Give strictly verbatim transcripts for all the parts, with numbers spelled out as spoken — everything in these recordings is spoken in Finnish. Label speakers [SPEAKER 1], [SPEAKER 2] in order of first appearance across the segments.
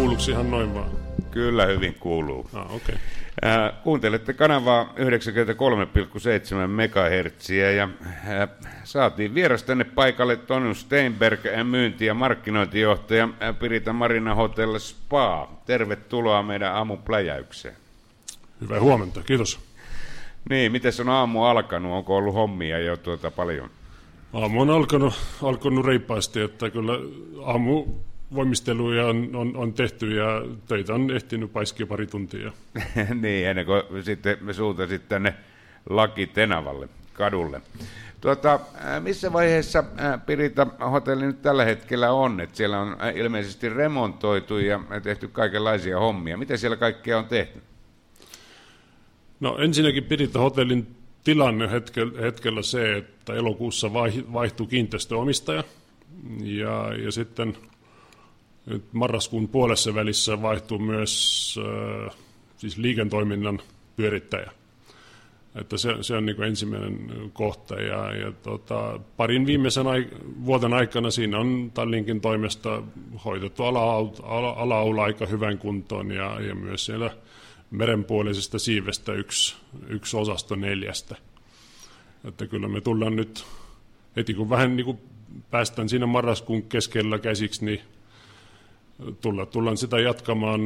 [SPEAKER 1] kuuluuko ihan noin vaan?
[SPEAKER 2] Kyllä hyvin kuuluu.
[SPEAKER 1] Ah, okay.
[SPEAKER 2] Äh, kuuntelette kanavaa yhdeksänkymmentäkolme pilkku seitsemän megahertsiä ja äh, saatiin vieras tänne paikalle Tony Steinberg, myynti- ja markkinointijohtaja Pirita Marina Hotel Spa. Tervetuloa meidän aamupläjäykseen.
[SPEAKER 1] Hyvää huomenta, kiitos.
[SPEAKER 2] Niin, miten on aamu alkanut? Onko ollut hommia jo tuota paljon?
[SPEAKER 1] Aamu on alkanut, alkanut reippaasti, että kyllä aamu voimisteluja on, on, on tehty ja töitä on ehtinyt paiskia pari tuntia.
[SPEAKER 2] Niin, ennen kuin sitten me suuntasit tänne Laki Tenavalle kadulle. Tuota, missä vaiheessa Pirita hotelli nyt tällä hetkellä on? Et siellä on ilmeisesti remontoitu ja tehty kaikenlaisia hommia. Miten siellä kaikkea on tehty?
[SPEAKER 1] No ensinnäkin Pirita hotellin tilanne hetkellä, hetkellä se, että elokuussa vaihtui kiinteistöomistaja ja, ja sitten nyt marraskuun puolessa välissä vaihtuu myös äh, siis liiketoiminnan pyörittäjä. Että se, se on niin kuin ensimmäinen kohta. Ja, ja tota, parin viimeisen ai- vuoden aikana siinä on Tallinkin toimesta hoidettu ala-aula ala, ala aika hyvän kuntoon ja, ja myös siellä merenpuolisesta siivestä yksi, yksi osasto neljästä. Että kyllä me tullaan nyt, heti kun vähän niin kuin päästään siinä marraskuun keskellä käsiksi, niin tullaan, tullaan sitä jatkamaan.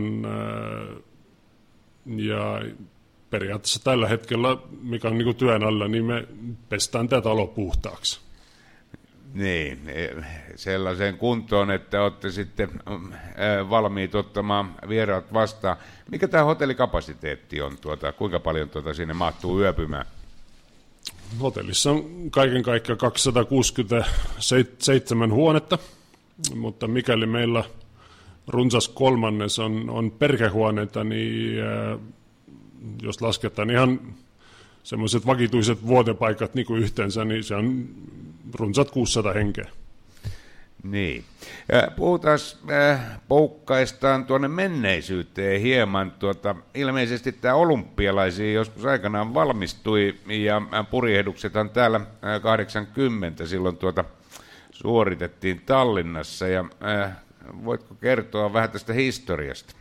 [SPEAKER 1] Ja periaatteessa tällä hetkellä, mikä on niin kuin työn alla, niin me pestään tätä talo puhtaaksi.
[SPEAKER 2] Niin, sellaiseen kuntoon, että olette sitten valmiit ottamaan vieraat vastaan. Mikä tämä hotellikapasiteetti on? Tuota, kuinka paljon tuota sinne mahtuu yöpymään?
[SPEAKER 1] Hotellissa on kaiken kaikkiaan kaksisataakuusikymmentäseitsemän huonetta, mutta mikäli meillä runsas kolmannes on, on perhehuoneita, niin äh, jos lasketaan ihan semmoiset vakituiset vuotepaikat niin kuin yhteensä, niin se on runsat kuusisataa henkeä.
[SPEAKER 2] Niin. Puhutaan, äh, poukkaistaan tuonne menneisyyteen hieman. Tuota, ilmeisesti tämä olympialaisia joskus aikanaan valmistui, ja purjehduksethan täällä kahdeksankymmentä silloin tuota suoritettiin Tallinnassa, ja äh, voitko kertoa vähän tästä historiasta?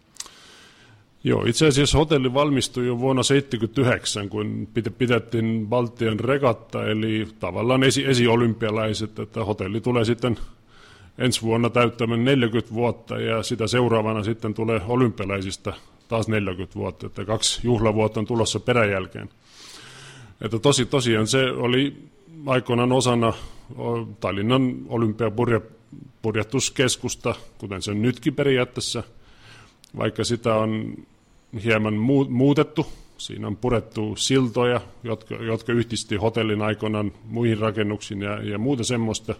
[SPEAKER 1] Joo, itse asiassa hotelli valmistui jo vuonna seitsemänkymmentäyhdeksän, kun pidettiin Baltian regatta, eli tavallaan esi- esiolympialaiset, että hotelli tulee sitten ensi vuonna täyttämään neljäkymmentä vuotta, ja sitä seuraavana sitten tulee olympialaisista taas neljäkymmentä vuotta, että kaksi juhlavuotta on tulossa peräjälkeen. Että tosi, tosiaan se oli aikoinaan osana Tallinnan olympiapurjehduskeskusta, kuten se on nytkin periaatteessa, vaikka sitä on hieman muutettu. Siinä on purettu siltoja, jotka, jotka yhdisti hotellin aikoinaan muihin rakennuksiin ja, ja muuta semmoista.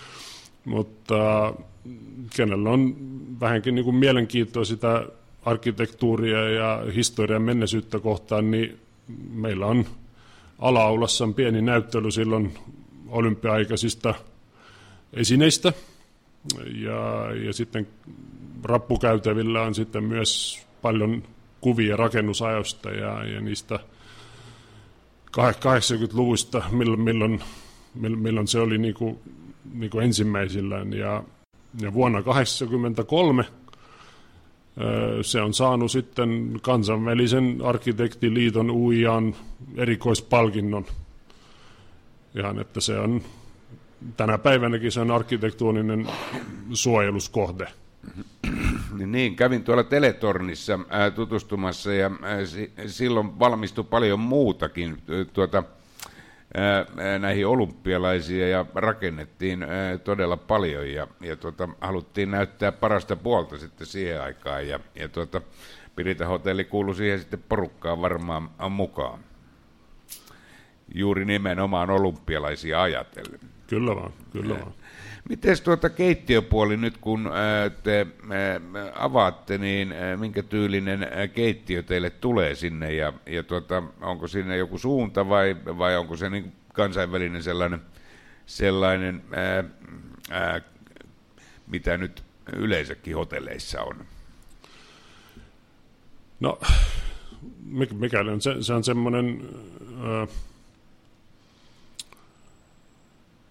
[SPEAKER 1] Mutta kenellä on vähänkin niin kuin mielenkiintoa sitä arkkitehtuuria ja historian menneisyyttä kohtaan, niin meillä on ala-aulassa pieni näyttely silloin olympia-aikaisista esineistä. Ja, ja sitten rappukäytävillä on sitten myös paljon kuvia rakennusajosta ja, ja niistä kahdeksankymmentäluvusta, milloin, milloin, milloin se oli niin kuin, niin kuin ensimmäisillään. Ja, ja vuonna tuhatyhdeksänsataakahdeksankymmentäkolme se on saanut sitten kansainvälisen arkkitektiliiton U I A:n erikoispalkinnon. Ihan, että se on tänä päivänäkin se on arkkitehtuurinen suojeluskohde.
[SPEAKER 2] Niin, kävin tuolla Teletornissa ää, tutustumassa ja ää, si- silloin valmistui paljon muutakin tuota, ää, näihin olympialaisia ja rakennettiin ää, todella paljon ja, ja tuota, haluttiin näyttää parasta puolta sitten siihen aikaan ja, ja tuota, Pirita hotelli kuului siihen sitten porukkaan varmaan mukaan. Juuri nimenomaan olympialaisia ajatellen.
[SPEAKER 1] Kyllä vaan, kyllä vaan.
[SPEAKER 2] Miten tuota keittiöpuoli nyt, kun te avaatte, niin minkä tyylinen keittiö teille tulee sinne ja, ja tuota, onko sinne joku suunta vai, vai onko se niin kansainvälinen sellainen, sellainen ää, ää, mitä nyt yleensäkin hotelleissa on?
[SPEAKER 1] No, mikäli on se, se on semmoinen... Ää,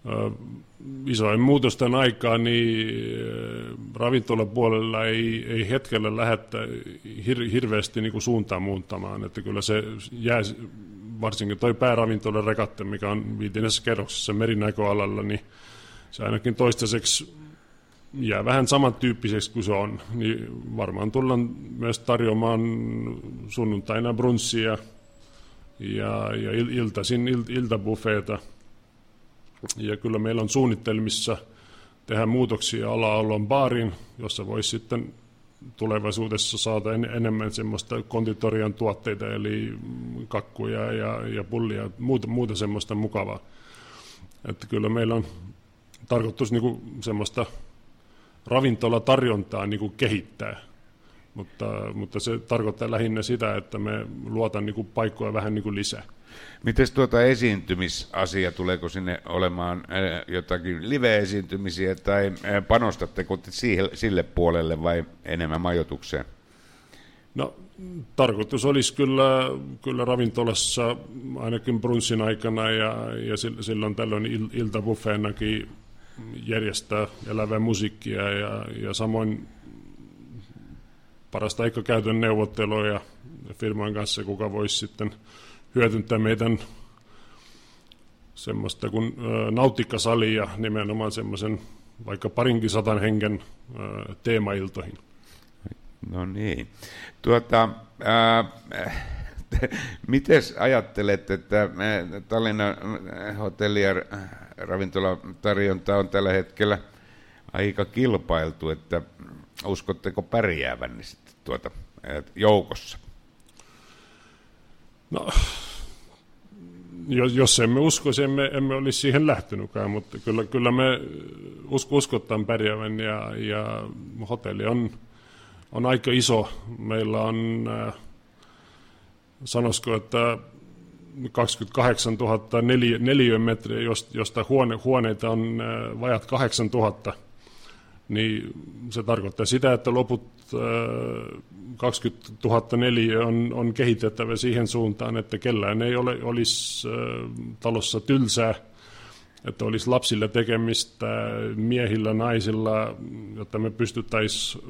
[SPEAKER 1] isojen muutosten aikaa niin ravintolapuolella ei, ei hetkellä lähdettä hir, hirveästi niin kuin suuntaan muuttamaan, että kyllä se jää, varsinkin toi pääravintolan Regatta, mikä on viidennessä kerroksessa Merinäköalalla, niin se ainakin toistaiseksi jää vähän samantyyppiseksi kuin se on, niin varmaan tullaan myös tarjoamaan sunnuntaina brunssia ja, ja iltaisin il, iltabuffeeta. Ja kyllä meillä on suunnitelmissa tehdä muutoksia ala-aulon baariin, jossa voisi sitten tulevaisuudessa saada en, enemmän semmoista konditorian tuotteita, eli kakkuja ja, ja pullia, muuta, muuta semmoista mukavaa. Että kyllä meillä on tarkoitus niinku semmoista ravintolatarjontaa niinku kehittää, mutta, mutta se tarkoittaa lähinnä sitä, että me luotaan niinku paikkoja vähän niinku lisää.
[SPEAKER 2] Miten tuota esiintymisasia, tuleeko sinne olemaan jotakin live-esiintymisiä tai panostatteko siihen, sille puolelle vai enemmän majoitukseen?
[SPEAKER 1] No tarkoitus olisi kyllä, kyllä ravintolassa ainakin brunssin aikana ja, ja silloin tällöin il, iltabuffeenakin järjestää elävää musiikkia ja, ja samoin parasta aikaa käytön neuvotteluja firman kanssa, kuka voisi sitten hyödyntää meidän semmoista kuin nautikkasalia nimenomaan semmoisen vaikka parinkin satan hengen teemailtoihin.
[SPEAKER 2] No niin. Tuota, äh, mites ajattelet, että Tallinnan hotelli- ja ravintolatarjonta on tällä hetkellä aika kilpailtu, että uskotteko pärjäävänne sitten tuota joukossa?
[SPEAKER 1] No, jos emme uskoisi, emme, emme olisi siihen lähtenytkään, mutta kyllä, kyllä me usko, uskotaan pärjäävän ja, ja hotelli on, on aika iso. Meillä on, äh, sanoisiko, että kaksikymmentäkahdeksantuhatta neliö, neliömetriä, josta huone, huoneita on äh, vajat kahdeksantuhatta. Niin se tarkoittaa sitä, että loput äh, kaksikymmentätuhatta neliö on, on kehitettävä siihen suuntaan, että kellään ei ole, olisi äh, talossa tylsää, että olisi lapsilla tekemistä, miehillä, naisilla, jotta me pystyttäisiin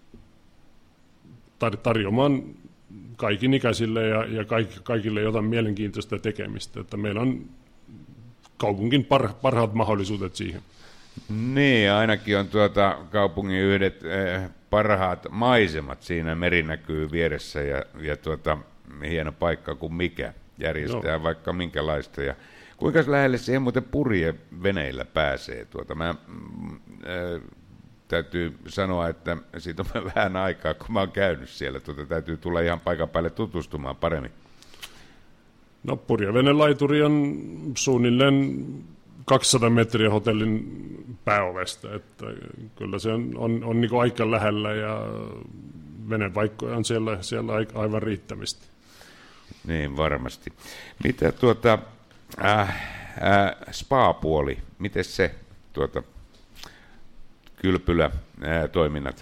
[SPEAKER 1] tar- tarjoamaan kaikin ikäisille ja, ja kaik- kaikille jotain mielenkiintoista tekemistä, että meillä on kaupunkin par- parhaat mahdollisuudet siihen.
[SPEAKER 2] Niin, ainakin on tuota kaupungin yhdet eh, parhaat maisemat siinä, meri näkyy vieressä ja, ja tuota, hieno paikka kuin mikä, järjestää no. vaikka minkälaista. Ja kuinka lähelle siihen muuten purjeveneillä pääsee? Tuota, mä, äh, täytyy sanoa, että siitä on vähän aikaa, kun mä oon käynyt siellä. Tuota, täytyy tulla ihan paikan päälle tutustumaan paremmin.
[SPEAKER 1] No purjevenelaituri on suunnilleen kaksisataa metriä hotellin pääovesta, että kyllä se on, on, on niin kuin aika lähellä ja venepaikkoja on siellä, siellä aivan riittämistä.
[SPEAKER 2] Niin, varmasti. Mitä tuota, äh, äh, spa-puoli, miten se tuota, kylpylä äh, toiminnat?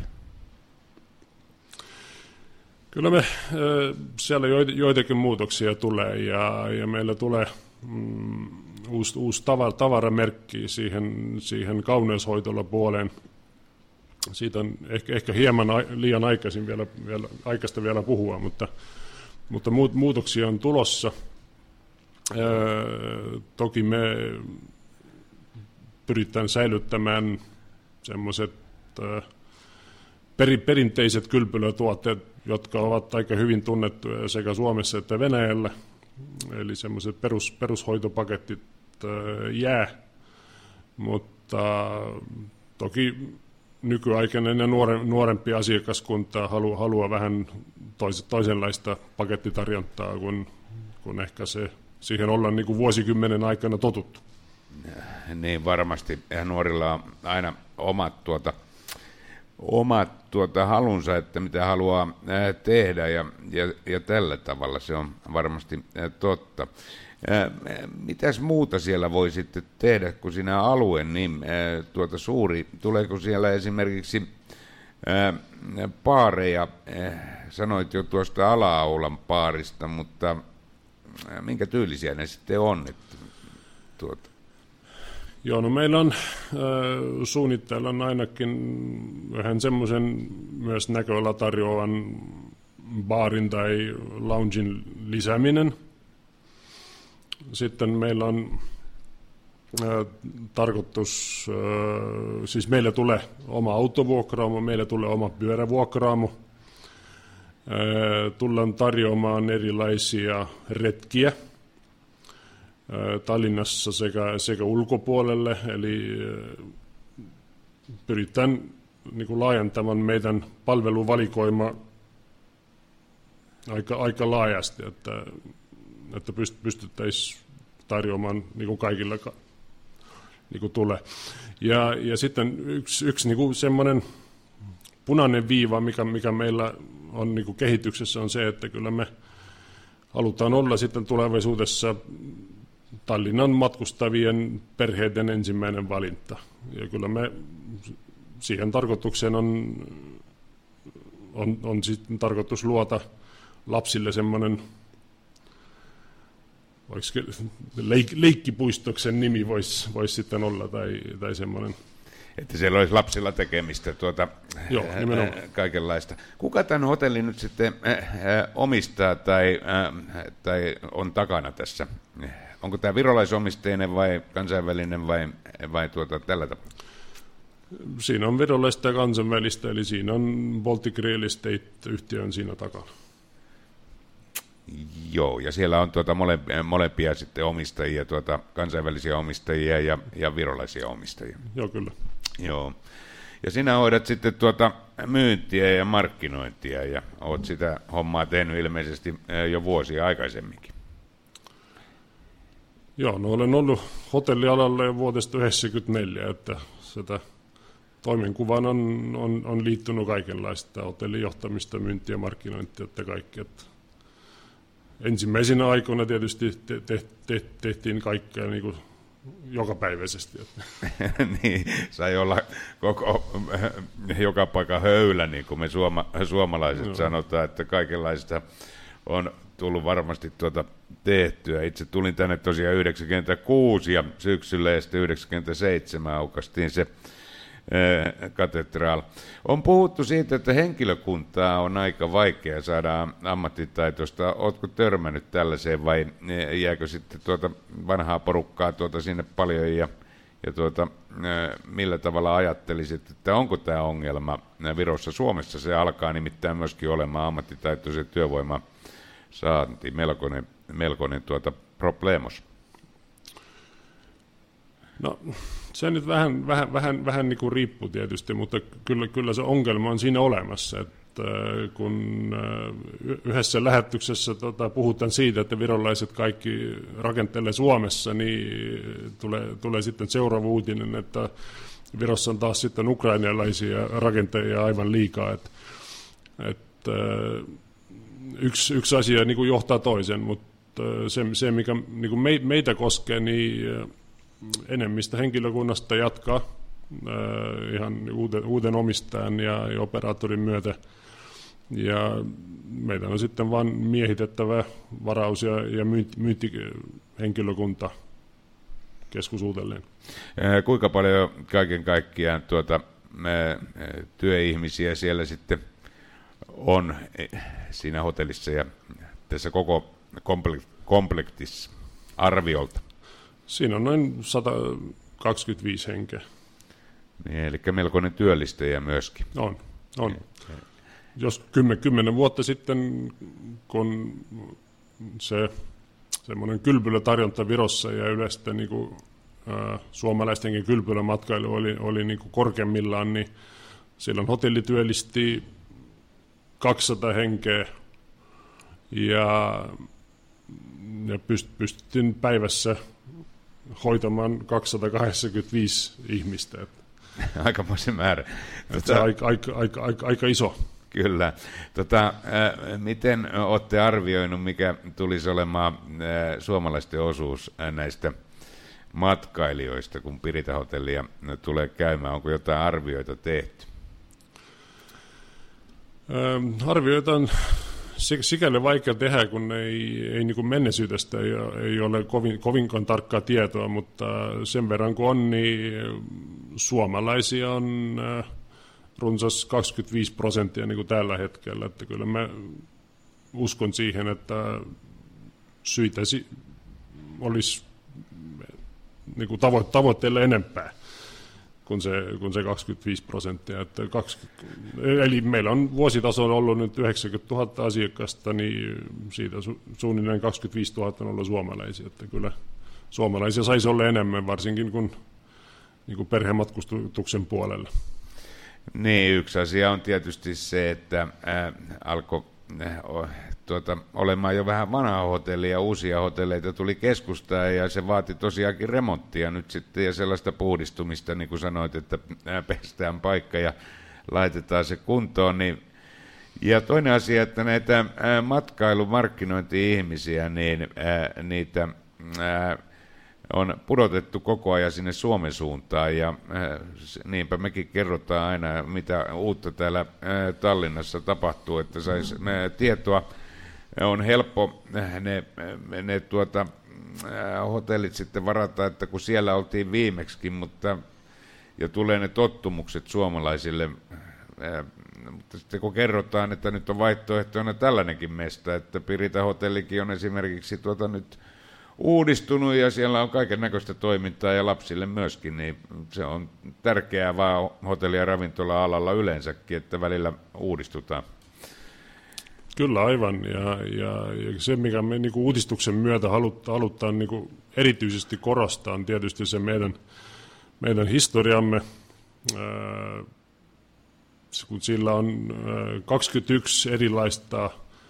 [SPEAKER 1] Kyllä me äh, siellä joitakin muutoksia tulee ja, ja meillä tulee mm, uusi, uusi tavaramerkki siihen, siihen kauneushoitolapuoleen. Siitä on ehkä, ehkä hieman liian aikaisin vielä, vielä, aikaista vielä puhua, mutta, mutta muutoksia on tulossa. Öö, toki me pyritään säilyttämään semmoiset öö, peri, perinteiset kylpylötuotteet, jotka ovat aika hyvin tunnettuja sekä Suomessa että Venäjällä. Eli semmoiset perus, perushoitopaketit öö, jää, mutta toki nykyaikainen ja nuore, nuorempi asiakaskunta haluaa, haluaa vähän tois, toisenlaista pakettitarjontaa, kun, kun ehkä se, siihen ollaan niin kuin vuosikymmenen aikana totuttu.
[SPEAKER 2] Niin varmasti. Ja nuorilla on aina omat, tuota, omat tuota halunsa, että mitä haluaa tehdä ja, ja, ja tällä tavalla se on varmasti totta. Mitäs muuta siellä voi sitten tehdä, kun siinä alue niin tuota suuri? Tuleeko siellä esimerkiksi baareja, sanoit jo tuosta Ala-Aulan baarista, mutta minkä tyylisiä ne sitten on? Että, tuota.
[SPEAKER 1] Joo, no meillä on äh, suunnitteilla ainakin yhden semmoisen myös näköala tarjoavan baarin tai loungin lisääminen. Sitten meillä on äh, tarkoitus, äh, siis meillä tulee oma autovuokraamo, meillä tulee oma pyörävuokraamo. Äh, tullaan tarjoamaan erilaisia retkiä Tallinnassa sekä, sekä ulkopuolelle, eli pyritään niin kuin laajentamaan meidän palveluvalikoima aika, aika laajasti, että, että pystyttäisiin tarjoamaan niin kuin kaikille niin kuin tulee. Ja, ja sitten yksi, yksi niin kuin semmoinen punainen viiva, mikä, mikä meillä on niin kuin kehityksessä, on se, että kyllä me halutaan olla sitten tulevaisuudessa Tallinnan matkustavien perheiden ensimmäinen valinta. Ja kyllä me siihen tarkoitukseen on, on, on sitten tarkoitus luota lapsille semmoinen, leik, leikkipuistoksen nimi voisi vois sitten olla, tai, tai semmoinen.
[SPEAKER 2] Että siellä olisi lapsilla tekemistä tuota,
[SPEAKER 1] Joo,
[SPEAKER 2] kaikenlaista. Kuka tämän hotellin nyt sitten äh, omistaa tai, äh, tai on takana tässä? Onko tämä virolaisomisteinen vai kansainvälinen vai, vai tuota, tällä tapaa?
[SPEAKER 1] Siinä on virolaista ja kansainvälistä, eli siinä on Baltic Real Estate-yhtiö on siinä takana.
[SPEAKER 2] Joo, ja siellä on tuota molempia, molempia sitten omistajia, tuota, kansainvälisiä omistajia ja, ja virolaisia omistajia.
[SPEAKER 1] Joo, kyllä.
[SPEAKER 2] Joo. Ja sinä hoidat sitten tuota myyntiä ja markkinointia, ja olet sitä hommaa tehnyt ilmeisesti jo vuosia aikaisemminkin.
[SPEAKER 1] Joo, no olen ollut hotellialalla jo vuodesta yhdeksänkymmentäneljä, että sitä toimenkuvaan on, on, on liittynyt kaikenlaista hotellin johtamista, myyntiä, markkinointia, että kaikki. Että ensimmäisenä aikoina tietysti te, te, te, tehtiin kaikkea niin kuin jokapäiväisesti.
[SPEAKER 2] Niin, sai olla koko joka paikka höylä, niin kuin me suoma, suomalaiset Joo. sanotaan, että kaikenlaista on tullut varmasti tuota tehtyä. Itse tulin tänne tosiaan yhdeksänkymmentäkuusi ja syksyllä ja sitten yhdeksänkymmentäseitsemän aukastiin se ää, katedraal. On puhuttu siitä, että henkilökuntaa on aika vaikea saada ammattitaitoista. Oletko törmännyt tällaiseen vai jääkö sitten tuota vanhaa porukkaa tuota sinne paljon ja, ja tuota, ää, millä tavalla ajattelisit, että onko tämä ongelma Virossa? Suomessa se alkaa nimittäin myöskin olemaan ammattitaitoisen työvoimaa saanti, melkoinen, melkoinen tuota problemos.
[SPEAKER 1] No se nyt vähän, vähän, vähän, vähän niin kuin riippuu tietysti, mutta kyllä, kyllä se ongelma on siinä olemassa, että kun yhdessä lähetyksessä tota, puhutaan siitä, että virolaiset kaikki rakentelee Suomessa, niin tulee, tulee sitten seuraava uutinen, että Virossa on taas sitten ukrainalaisia rakentajia aivan liikaa, että, että Yksi, yksi asia niin kuin johtaa toisen, mutta se, se mikä niin kuin meitä koskee, niin enemmistö henkilökunnasta jatkaa äh, ihan uuden, uuden omistajan ja, ja operaattorin myötä. Ja meidän on sitten vain miehitettävä varaus- ja, ja myynti, myyntihenkilökunta keskusuudelleen.
[SPEAKER 2] Kuinka paljon kaiken kaikkiaan tuota, me, työihmisiä siellä sitten on siinä hotellissa ja tässä koko komplektissa arviolta? Siinä
[SPEAKER 1] on noin sata kaksikymmentäviisi henkeä.
[SPEAKER 2] Niin, eli melkoinen työllistäjä myöskin.
[SPEAKER 1] On, on. Jos kymmen, kymmenen vuotta sitten, kun se semmoinen kylpylätarjonta Virossa ja yleistä niin kuin, ä, suomalaistenkin kylpylämatkailu oli, oli niin kuin korkeimmillaan, niin silloin hotelli työllisti kaksisataa henkeä ja, ja pyst, pystyttiin päivässä hoitamaan kaksisataakahdeksankymmentäviisi ihmistä.
[SPEAKER 2] Aikamoisen määrä.
[SPEAKER 1] Tota, aika, aika, aika, aika, aika iso.
[SPEAKER 2] Kyllä. Tota, äh, miten olette arvioinut, mikä tulisi olemaan äh, suomalaisten osuus äh, näistä matkailijoista, kun Pirita Hotellia tulee käymään? Onko jotain arvioita tehty?
[SPEAKER 1] Ähm, arvioita on sikäli vaikea tehdä, kun ei, ei niin kuin menneisyydestä ei, ei ole kovin, kovinkaan tarkkaa tietoa, mutta sen verran kun on, niin suomalaisia on runsas kaksikymmentäviisi prosenttia niin kuin tällä hetkellä. Että kyllä mä uskon siihen, että syitä olisi niin kuin tavo- tavoitteelle enempää kuin se, kuin se kaksikymmentäviisi prosenttia. Että kaksikymmentä, eli meillä on vuositasolla ollut nyt yhdeksänkymmentätuhatta asiakasta, niin siitä su, suunnilleen kaksikymmentäviisituhatta on ollut suomalaisia. Että kyllä suomalaisia saisi olla enemmän, varsinkin kuin, niin kuin perhematkustuksen puolella.
[SPEAKER 2] Niin, yksi asia on tietysti se, että ää, alkoi äh, tuota, olemaan jo vähän vanhaa hotellia ja uusia hotelleita tuli keskustaan ja se vaati tosiaankin remonttia nyt sitten ja sellaista puhdistumista, niin kuin sanoit, että pestään paikka ja laitetaan se kuntoon. Niin. Ja toinen asia, että näitä matkailumarkkinointi-ihmisiä, niin ää, niitä ää, on pudotettu koko ajan sinne Suomen suuntaan ja äh, niinpä mekin kerrotaan aina, mitä uutta täällä äh, Tallinnassa tapahtuu, että saisi äh, tietoa. On helppo äh, ne, ne tuota, äh, hotellit sitten varata, että kun siellä oltiin viimeksikin, mutta ja tulee ne tottumukset suomalaisille, äh, mutta sitten kun kerrotaan, että nyt on vaihtoehtoina tällainenkin mesta, että Pirita hotellikin on esimerkiksi tuota nyt uudistunut ja siellä on kaiken näköistä toimintaa ja lapsille myöskin, niin se on tärkeää vaan hotelli- ja ravintola-alalla yleensäkin, että välillä uudistutaan.
[SPEAKER 1] Kyllä aivan, ja, ja, ja se mikä me niin kuin uudistuksen myötä halutaan, halutaan niin kuin erityisesti korostaa on tietysti se meidän, meidän historiamme, ää, kun sillä on ää, kaksikymmentäyksi erilaista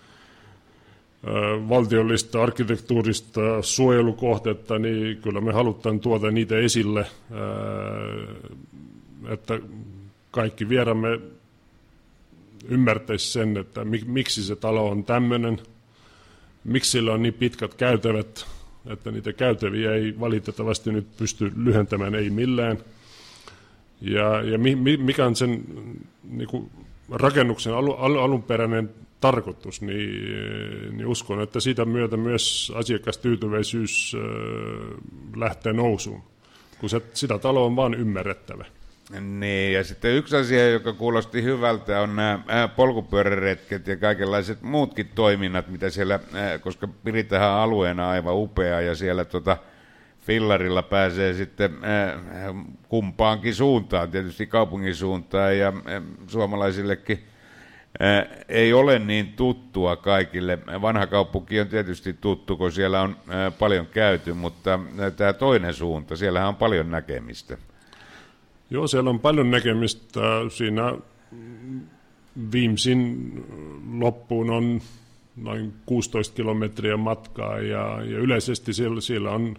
[SPEAKER 1] valtiollista arkkitehtuurista suojelukohdetta, niin kyllä me halutaan tuoda niitä esille, että kaikki vieramme ymmärtäisi sen, että miksi se talo on tämmöinen, miksi sillä on niin pitkät käytävät, että niitä käytäviä ei valitettavasti nyt pysty lyhentämään, ei millään. Ja, ja mikä on sen niin kuin rakennuksen alu, al, alunperäinen tarkoitus, niin, niin uskon, että siitä myötä myös asiakastyytyväisyys äh, lähtee nousuun, kun se, sitä taloa on vaan ymmärrettävä.
[SPEAKER 2] Niin, ja sitten yksi asia, joka kuulosti hyvältä, on nämä polkupyöräretket ja kaikenlaiset muutkin toiminnat, mitä siellä, koska Piritahan on alueena aivan upea, ja siellä tota, fillarilla pääsee sitten kumpaankin suuntaan, tietysti kaupungin suuntaan, ja suomalaisillekin ei ole niin tuttua kaikille. Vanha kaupunki on tietysti tuttu, kun siellä on paljon käyty, mutta tämä toinen suunta, siellähän on paljon näkemistä.
[SPEAKER 1] Joo, siellä on paljon näkemistä. Siinä viimeisin loppuun on noin kuusitoista kilometriä matkaa ja, ja yleisesti siellä, siellä on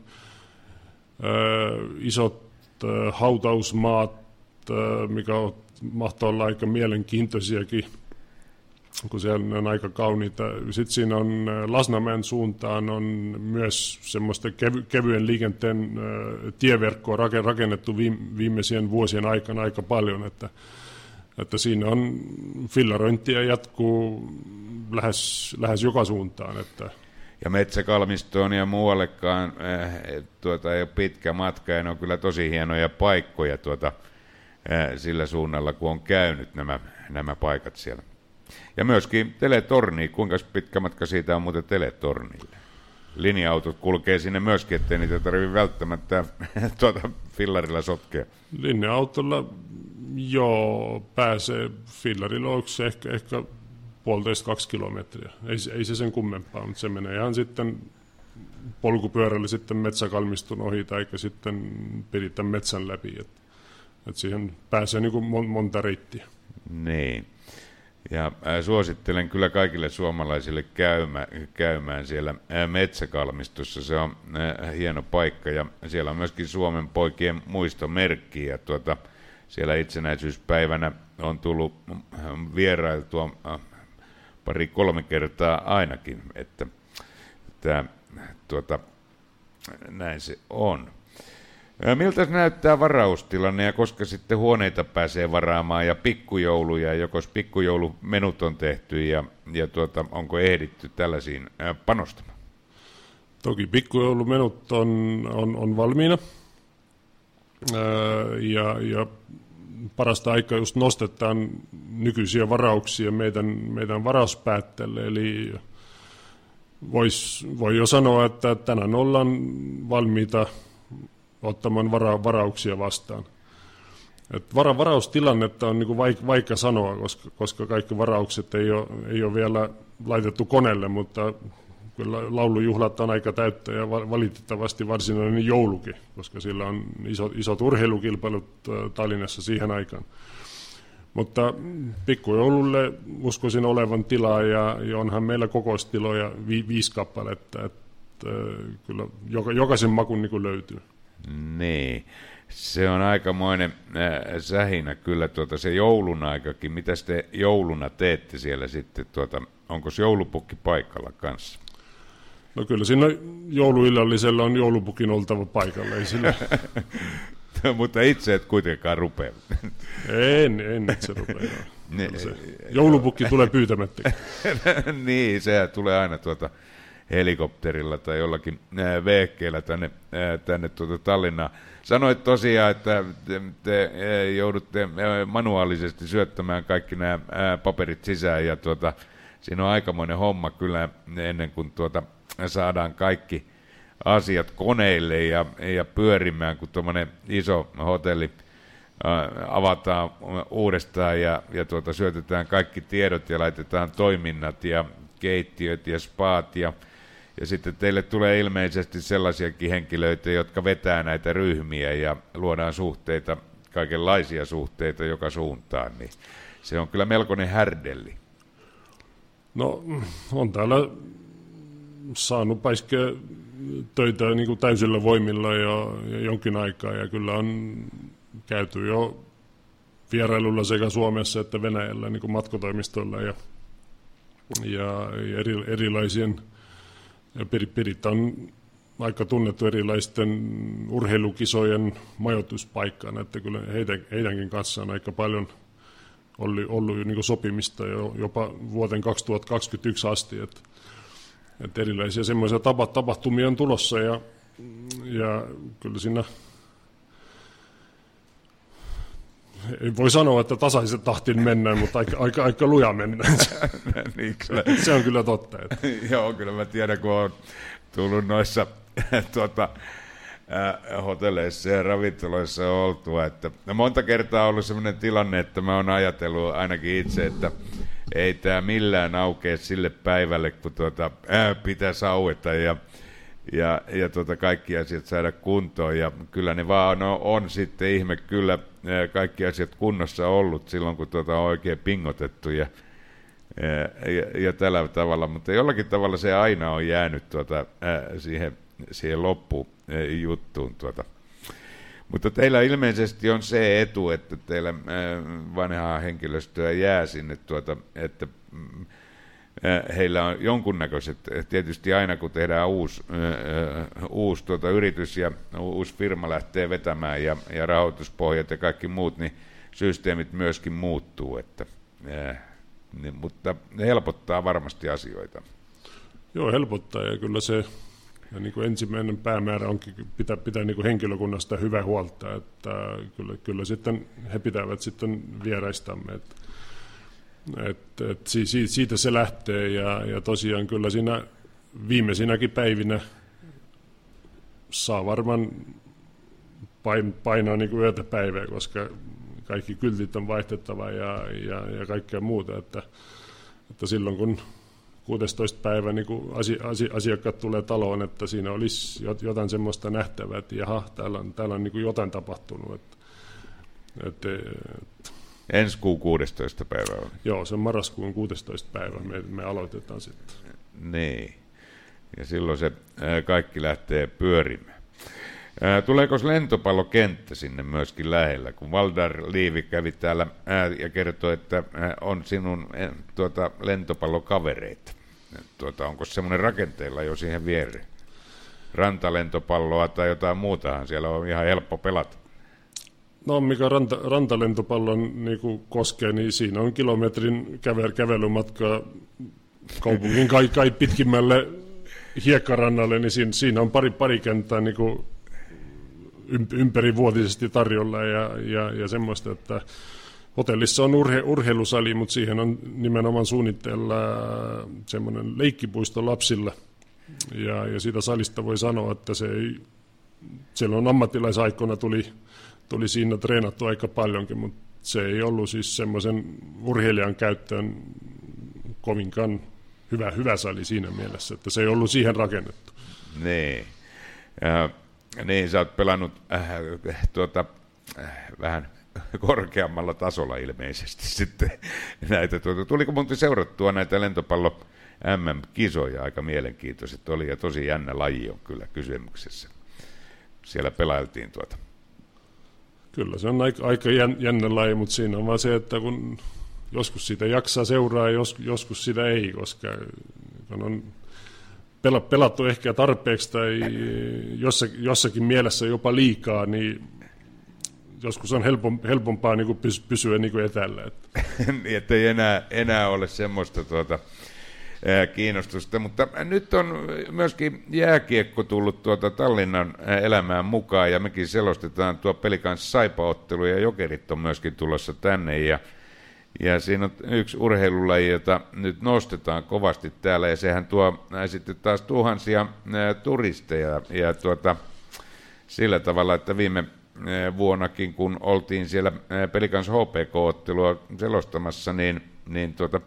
[SPEAKER 1] ö, isot ö, hautausmaat, ö, mikä on, mahtoi olla aika mielenkiintoisiakin, kun siellä on aika kauniita. Sitten siinä on Lasnamäen suuntaan on myös semmoista kev- kevyen liikenteen ö, tieverkkoa rakennettu viimeisien vuosien aikana aika paljon, että, että siinä on fillarointia jatkuu lähes, lähes joka suuntaan. Että.
[SPEAKER 2] Ja Metsäkalmistoon ja muuallekaan äh, tuota, ei ole pitkä matka ja ne on kyllä tosi hienoja paikkoja tuota, äh, sillä suunnalla, kun on käynyt nämä, nämä paikat siellä. Ja myöskin teletorni, kuinka pitkä matka siitä on muuten teletornille? Linja-autot kulkee sinne myöskin, ettei niitä tarvitse välttämättä tuota fillarilla sotkea.
[SPEAKER 1] Linja-autolla joo pääsee, fillarilla onko se ehkä, ehkä puolitoista kaksi kilometriä. Ei, ei se sen kummempaa, mutta se menee ihan sitten polkupyörällä sitten Metsäkalmiston ohi tai sitten Piritan metsän läpi. Että et siihen pääsee niin kuin monta reittiä.
[SPEAKER 2] Niin. Ja äh, suosittelen kyllä kaikille suomalaisille käymä, käymään siellä äh, Metsäkalmistossa. Se on äh, hieno paikka ja siellä on myöskin Suomen poikien muistomerkki. Ja tuota, siellä itsenäisyyspäivänä on tullut äh, vierailtua äh, pari-kolme kertaa ainakin, että tää, tuota, näin se on. Miltä näyttää varaustilanne ja koska sitten huoneita pääsee varaamaan ja pikkujouluja, jokos pikkujoulumenut on tehty ja, ja tuota, onko ehditty tällaisiin panostamaan?
[SPEAKER 1] Toki pikkujoulumenut on, on, on valmiina ja, ja parasta aikaa just nostetaan nykyisiä varauksia meidän, meidän varauspäätteelle, eli vois, voi jo sanoa, että tänään ollaan valmiita ottamaan vara, varauksia vastaan. Et vara, varaustilannetta on niinku vaik, vaikka sanoa, koska, koska kaikki varaukset ei ole, ei ole vielä laitettu koneelle, mutta kyllä laulujuhlat on aika täyttä ja valitettavasti varsinainen joulukin, koska sillä on isot, isot urheilukilpailut Tallinnassa siihen aikaan. Mutta pikkujoululle uskoisin olevan tilaa ja, ja onhan meillä kokoustiloja vi, viisi kappaletta, että kyllä joka, jokaisen makun niin kuin löytyy.
[SPEAKER 2] Niin, se on aikamoinen äh, sähinä kyllä tuota, se joulun aikakin. Mitä te jouluna teette siellä sitten? Tuota, onko se joulupukki paikalla kanssa?
[SPEAKER 1] No kyllä siinä jouluillallisella on joulupukin oltava paikalla. Ei sillä...
[SPEAKER 2] Mutta itse et kuitenkaan rupea.
[SPEAKER 1] En, en itse rupea. Se joulupukki tulee pyytämättä.
[SPEAKER 2] Niin, sehän tulee aina tuota helikopterilla tai jollakin äh, vehkeellä tänne, äh, tänne tuota Tallinnaan. Sanoit tosiaan, että te, te äh, joudutte äh, manuaalisesti syöttämään kaikki nämä äh, paperit sisään ja tuota, siinä on aikamoinen homma kyllä ennen kuin tuota, saadaan kaikki asiat koneille ja, ja pyörimään, kun tuommoinen iso hotelli äh, avataan uudestaan ja, ja tuota, syötetään kaikki tiedot ja laitetaan toiminnat ja keittiöt ja spaat ja, ja sitten teille tulee ilmeisesti sellaisiakin henkilöitä, jotka vetää näitä ryhmiä ja luodaan suhteita, kaikenlaisia suhteita joka suuntaan, niin se on kyllä melkoinen härdelli.
[SPEAKER 1] No on täällä saanut paiskea töitä niin kuin täysillä voimilla jo, jo jonkin aikaa ja kyllä on käyty jo vierailulla sekä Suomessa että Venäjällä niin kuin matkotoimistoilla ja, ja eri, erilaisien ja Piritta on aika tunnettu erilaisten urheilukisojen majoituspaikkana, että kyllä heidän, heidänkin kanssa on aika paljon ollut, ollut niin kuin sopimista jo, jopa vuoteen kaksituhattakaksikymmentäyksi asti, että että erilaisia semmoisia tapahtumia on tulossa ja, ja kyllä siinä ei voi sanoa, että tasaisen tahtiin mennään, mutta aika, aika, aika luja mennään.
[SPEAKER 2] Niin, kyllä.
[SPEAKER 1] Se on kyllä totta. Että.
[SPEAKER 2] Joo, kyllä mä tiedän, kun on tullut noissa tuota, äh, hotelleissa ja ravintoloissa oltua, että no monta kertaa on ollut sellainen tilanne, että mä oon ajatellut ainakin itse, että ei tämä millään aukea sille päivälle, kun tuota, ää, pitää saueta ja, ja, ja tuota, kaikki asiat saada kuntoon. Ja kyllä ne vaan on, on sitten ihme kyllä ää, kaikki asiat kunnossa ollut silloin, kun tuota on oikein pingotettu ja, ää, ja, ja tällä tavalla. Mutta jollakin tavalla se aina on jäänyt tuota, ää, siihen, siihen loppuun ää, juttuun. Tuota. Mutta teillä ilmeisesti on se etu, että teillä vanhaa henkilöstöä jää sinne, tuota, että heillä on jonkunnäköiset, tietysti aina kun tehdään uusi, uusi tuota, yritys ja uusi firma lähtee vetämään ja, ja rahoituspohjat ja kaikki muut, niin systeemit myöskin muuttuu, että, niin, mutta ne helpottaa varmasti asioita.
[SPEAKER 1] Joo, helpottaa ja kyllä se ja niin kuin ensimmäinen päämäärä onkin pitää, pitää niin kuin henkilökunnasta hyvää huolta, että kyllä, kyllä sitten he pitävät sitten vieraistamme, että, että, että siitä se lähtee ja, ja tosiaan kyllä siinä viimeisinäkin päivinä saa varmaan pain, painaa niin kuin yötä päivää, koska kaikki kyltit on vaihdettava ja, ja, ja kaikkea muuta, että, että silloin kun kuudestoista päivä niin kun asiakkaat tulee taloon, että siinä olisi jotain semmoista nähtävää, että jaha, täällä on, täällä on niin jotain tapahtunut. Että, että, että,
[SPEAKER 2] ensi kuun kuudestoista päivä on.
[SPEAKER 1] Joo, se on marraskuun kuudestoista päivä, me, me aloitetaan sitten.
[SPEAKER 2] Niin, ja silloin se ää, kaikki lähtee pyörimään. Ää, tuleeko lentopallokenttä sinne myöskin lähellä, kun Valdar Liivi kävi täällä ää, ja kertoi, että ää, on sinun ää, tuota, lentopallokavereita. Tuota, onko semmoinen rakenteella jo siihen viereen? rantalentopalloa tai jotain muutahan siellä on ihan helppo pelata.
[SPEAKER 1] No mikä ranta, rantalentopallon niin kuin koskee, niin siinä on kilometrin kävel, kävelymatka kaupungin kai, kai pitkimmälle hiekkarannalle, niin siinä, siinä on pari, pari kenttää niin kuin ympärivuotisesti tarjolla ja, ja, ja semmoista, että hotellissa on urhe, urheilusali, mutta siihen on nimenomaan suunnitteilla semmoinen leikkipuisto lapsille. Ja, ja siitä salista voi sanoa, että se ei, siellä on ammattilaisaikona tuli, tuli siinä treenattu aika paljonkin, mutta se ei ollut siis semmoisen urheilijan käyttöön kovinkaan hyvä, hyvä sali siinä mielessä, että se ei ollut siihen rakennettu.
[SPEAKER 2] Niin, ja, niin sä oot pelannut äh, tuota, äh, vähän korkeammalla tasolla ilmeisesti sitten näitä. Tuota, tuliko muuten seurattua näitä lentopallo M M-kisoja, aika mielenkiintoiset oli ja tosi jännä laji on kyllä kysymyksessä. Siellä pelailtiin tuota. Kyllä se on aika, aika jännä laji, mutta siinä on vaan se, että kun joskus sitä jaksaa seuraa ja jos, joskus sitä ei, koska kun on pelattu ehkä tarpeeksi tai jossakin mielessä jopa liikaa, niin joskus on helpompaa niin kuin pysyä niin kuin etäällä. Niin, että ei enää, enää ole semmoista tuota, ää, kiinnostusta, mutta nyt on myöskin jääkiekko tullut tuota Tallinnan elämään mukaan, ja mekin selostetaan tuo Pelikans Saipa-ottelu, ja Jokerit on myöskin tulossa tänne, ja, ja siinä on yksi urheilulaji, jota nyt nostetaan kovasti täällä, ja sehän tuo sitten taas tuhansia ää, turisteja, ja tuota, sillä tavalla, että viime vuonnakin, kun oltiin siellä Pelikans H P K-ottelua selostamassa, niin, niin tuota,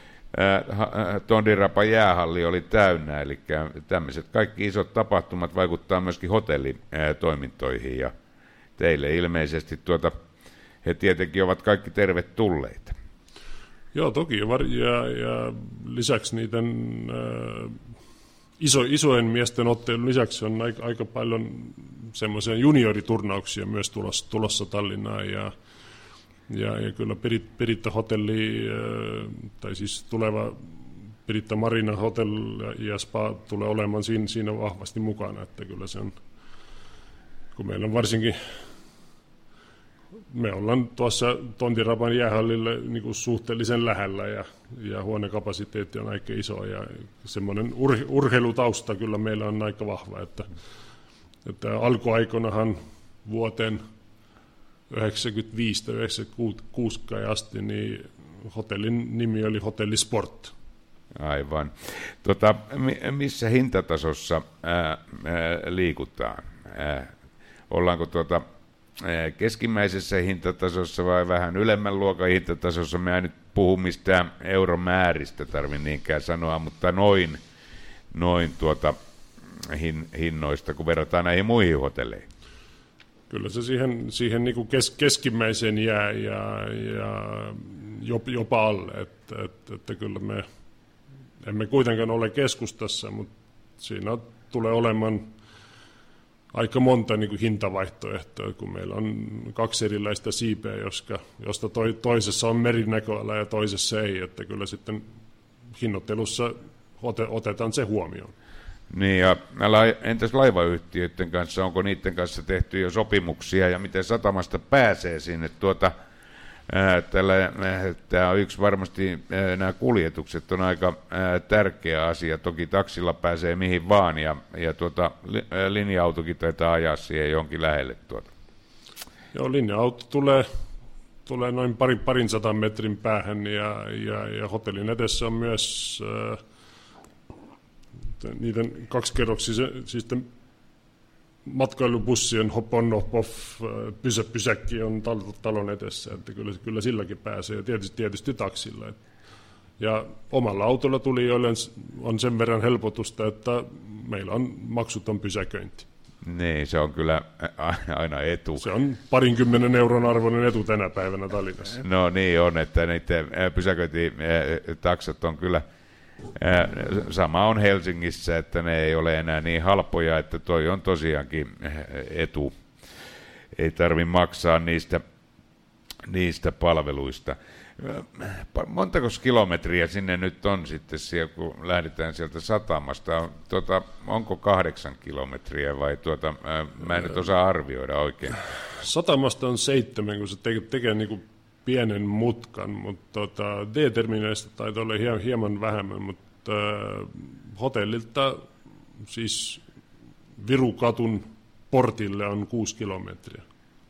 [SPEAKER 2] Tondirapan jäähalli oli täynnä, eli tämmöiset kaikki isot tapahtumat vaikuttaa myöskin hotellitoimintoihin, ja teille ilmeisesti tuota, he tietenkin ovat kaikki tervetulleita.
[SPEAKER 1] Joo, toki, ja, ja lisäksi niiden äh, iso, isojen miesten ottelun lisäksi on aika, aika paljon semmoisia junioriturnauksia myös tulossa, tulossa Tallinnaan, ja, ja, ja kyllä Piritta Hotelli, tai siis tuleva Piritta Marina Hotel ja Spa tulee olemaan siinä, siinä vahvasti mukana, että kyllä se on, kun meillä on varsinkin, me ollaan tuossa Tontirapan jäähallille niin kuin suhteellisen lähellä, ja, ja huonekapasiteetti on aika iso, ja semmoinen ur, urheilutausta kyllä meillä on aika vahva, että Että alkuaikoinahan vuoteen yhdeksänkymmentäviisi yhdeksänkymmentäkuusi asti, niin hotellin nimi oli Hotelli Sport.
[SPEAKER 2] Aivan. Tota, missä hintatasossa ää, ää, liikutaan? Ää, ollaanko tuota, ää, keskimmäisessä hintatasossa vai vähän ylemmän luokan hintatasossa? Mä en nyt puhu mistään euromääristä tarvitse niinkään sanoa, mutta noin, noin tuota, Hin, hinnoista, kun verrataan näihin muihin hotelleihin?
[SPEAKER 1] Kyllä se siihen, siihen niin kuin kes, keskimmäiseen jää ja, ja jopa alle, että, että, että kyllä me emme kuitenkaan ole keskustassa, mutta siinä tulee olemaan aika monta niin kuin hintavaihtoehtoa, kun meillä on kaksi erilaista siipeä, joska, josta toi, toisessa on merinäköala ja toisessa ei, että kyllä sitten hinnoittelussa ote, otetaan se huomioon.
[SPEAKER 2] Niin, ja entäs laivayhtiöiden kanssa, onko niiden kanssa tehty jo sopimuksia, ja miten satamasta pääsee sinne? Tuota, ää, tällä, ää, tämä on yksi varmasti, ää, nämä kuljetukset on aika ää, tärkeä asia, toki taksilla pääsee mihin vaan, ja, ja tuota, li, ää, linja-autokin taitaa ajaa siihen jonkin lähelle. Tuota.
[SPEAKER 1] Joo, linja-auto tulee, tulee noin parin, parin sadan metrin päähän, ja, ja, ja hotellin edessä on myös Ää, niiden kaksikerroksisen siis matkailubussien hop-on-hop-off pysä, pysäkki on talon edessä, että kyllä, kyllä silläkin pääsee, ja tietysti, tietysti taksilla. Ja omalla autolla tulijoille on sen verran helpotusta, että meillä on maksuton pysäköinti.
[SPEAKER 2] Niin, se on kyllä aina etu.
[SPEAKER 1] Se on parinkymmenen euron arvoinen etu tänä päivänä Tallinnassa.
[SPEAKER 2] No niin on, että niiden pysäköintitaksat on kyllä. Sama on Helsingissä, että ne ei ole enää niin halpoja, että toi on tosiaankin etu. Ei tarvitse maksaa niistä, niistä palveluista. Montako kilometriä sinne nyt on sitten siellä, kun lähdetään sieltä satamasta? Tuota, onko kahdeksan kilometriä vai tuota, mä en nyt osaa arvioida oikein.
[SPEAKER 1] Satamasta on seitsemän, kun se tekee, tekee niin kuin pienen mutkan, mutta tuota, D-terminaalista taitaa olla hieman, hieman vähemmän, mutta äh, hotellilta siis Virukatun portille on kuusi kilometriä.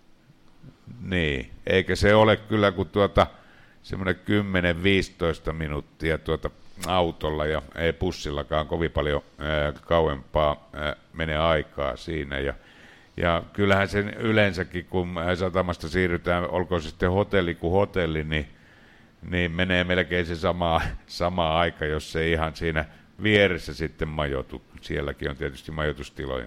[SPEAKER 2] Niin, eikä se ole kyllä kuin tuota semmoinen kymmenen viisitoista minuuttia tuota autolla ja ei bussillakaan kovin paljon ää, kauempaa ää, menee aikaa siinä. Ja, ja kyllähän sen yleensäkin, kun satamasta siirrytään, olkoon se sitten hotelli kuin hotelli, niin, niin menee melkein se sama, sama aika, jos se ihan siinä vieressä sitten majoitu. Sielläkin on tietysti majoitustiloja.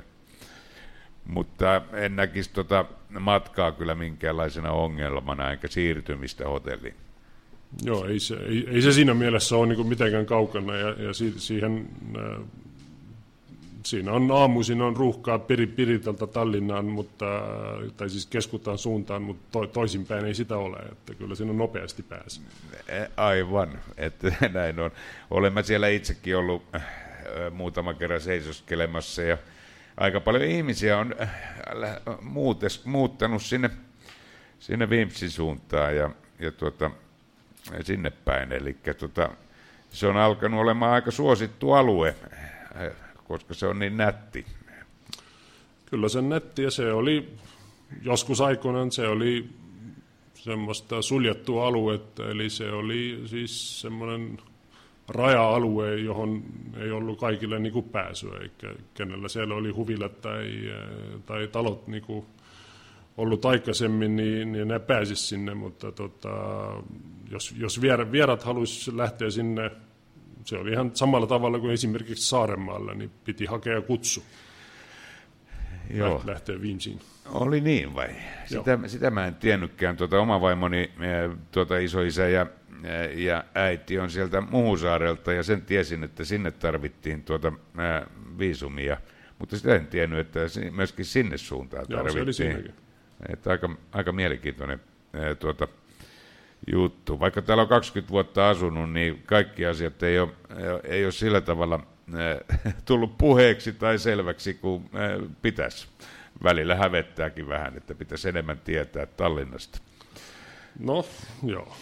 [SPEAKER 2] Mutta en näkisi tuota matkaa kyllä minkäänlaisena ongelmana, eikä siirtymistä hotelliin.
[SPEAKER 1] Joo, ei se, ei, ei se siinä mielessä ole niin mitenkään kaukana, ja, ja si, siihen, äh, siinä on aamuisin on ruuhkaa Piri, Piritalta Tallinnaan, mutta, tai siis keskustaan suuntaan, mutta to, toisinpäin ei sitä ole, että kyllä siinä nopeasti pääsee.
[SPEAKER 2] Aivan, että näin on. Olen siellä itsekin ollut äh, muutama kerran seisoskelemassa, ja aika paljon ihmisiä on äh, muutes, muuttanut sinne, sinne Vimpsin suuntaan, ja, ja tuota, sinne päin, eli tuota, se on alkanut olemaan aika suosittu alue, koska se on niin nätti.
[SPEAKER 1] Kyllä se on nätti, ja se oli joskus aikoinaan se oli semmoista suljettua aluetta, eli se oli siis semmoinen raja-alue, johon ei ollut kaikille niin kuin pääsyä, eikä kenellä siellä oli huvilat tai, tai talot niin kuin ollut aikaisemmin, niin, niin ne pääsisi sinne, mutta tota, jos, jos vier, vierat haluaisi lähteä sinne, se oli ihan samalla tavalla kuin esimerkiksi Saaremaalla, niin piti hakea kutsu. Joo. Lähteä Viimsiin.
[SPEAKER 2] Oli niin vai? Sitä, sitä mä en tiennytkään. Tuota, oma vaimoni, tuota, isoisä ja, ja äiti on sieltä Muhusaarelta, ja sen tiesin, että sinne tarvittiin tuota, ää, viisumia, mutta sitä en tiennyt, että myöskin sinne suuntaan tarvittiin. Joo, se oli siinäkin. Että aika, aika mielenkiintoinen ää, tuota, juttu. Vaikka täällä on kaksikymmentä vuotta asunut, niin kaikki asiat ei ole, ei ole sillä tavalla ää, tullut puheeksi tai selväksi kuin ää, pitäisi. Välillä hävettääkin vähän, että pitäisi enemmän tietää Tallinnasta.
[SPEAKER 1] No, joo.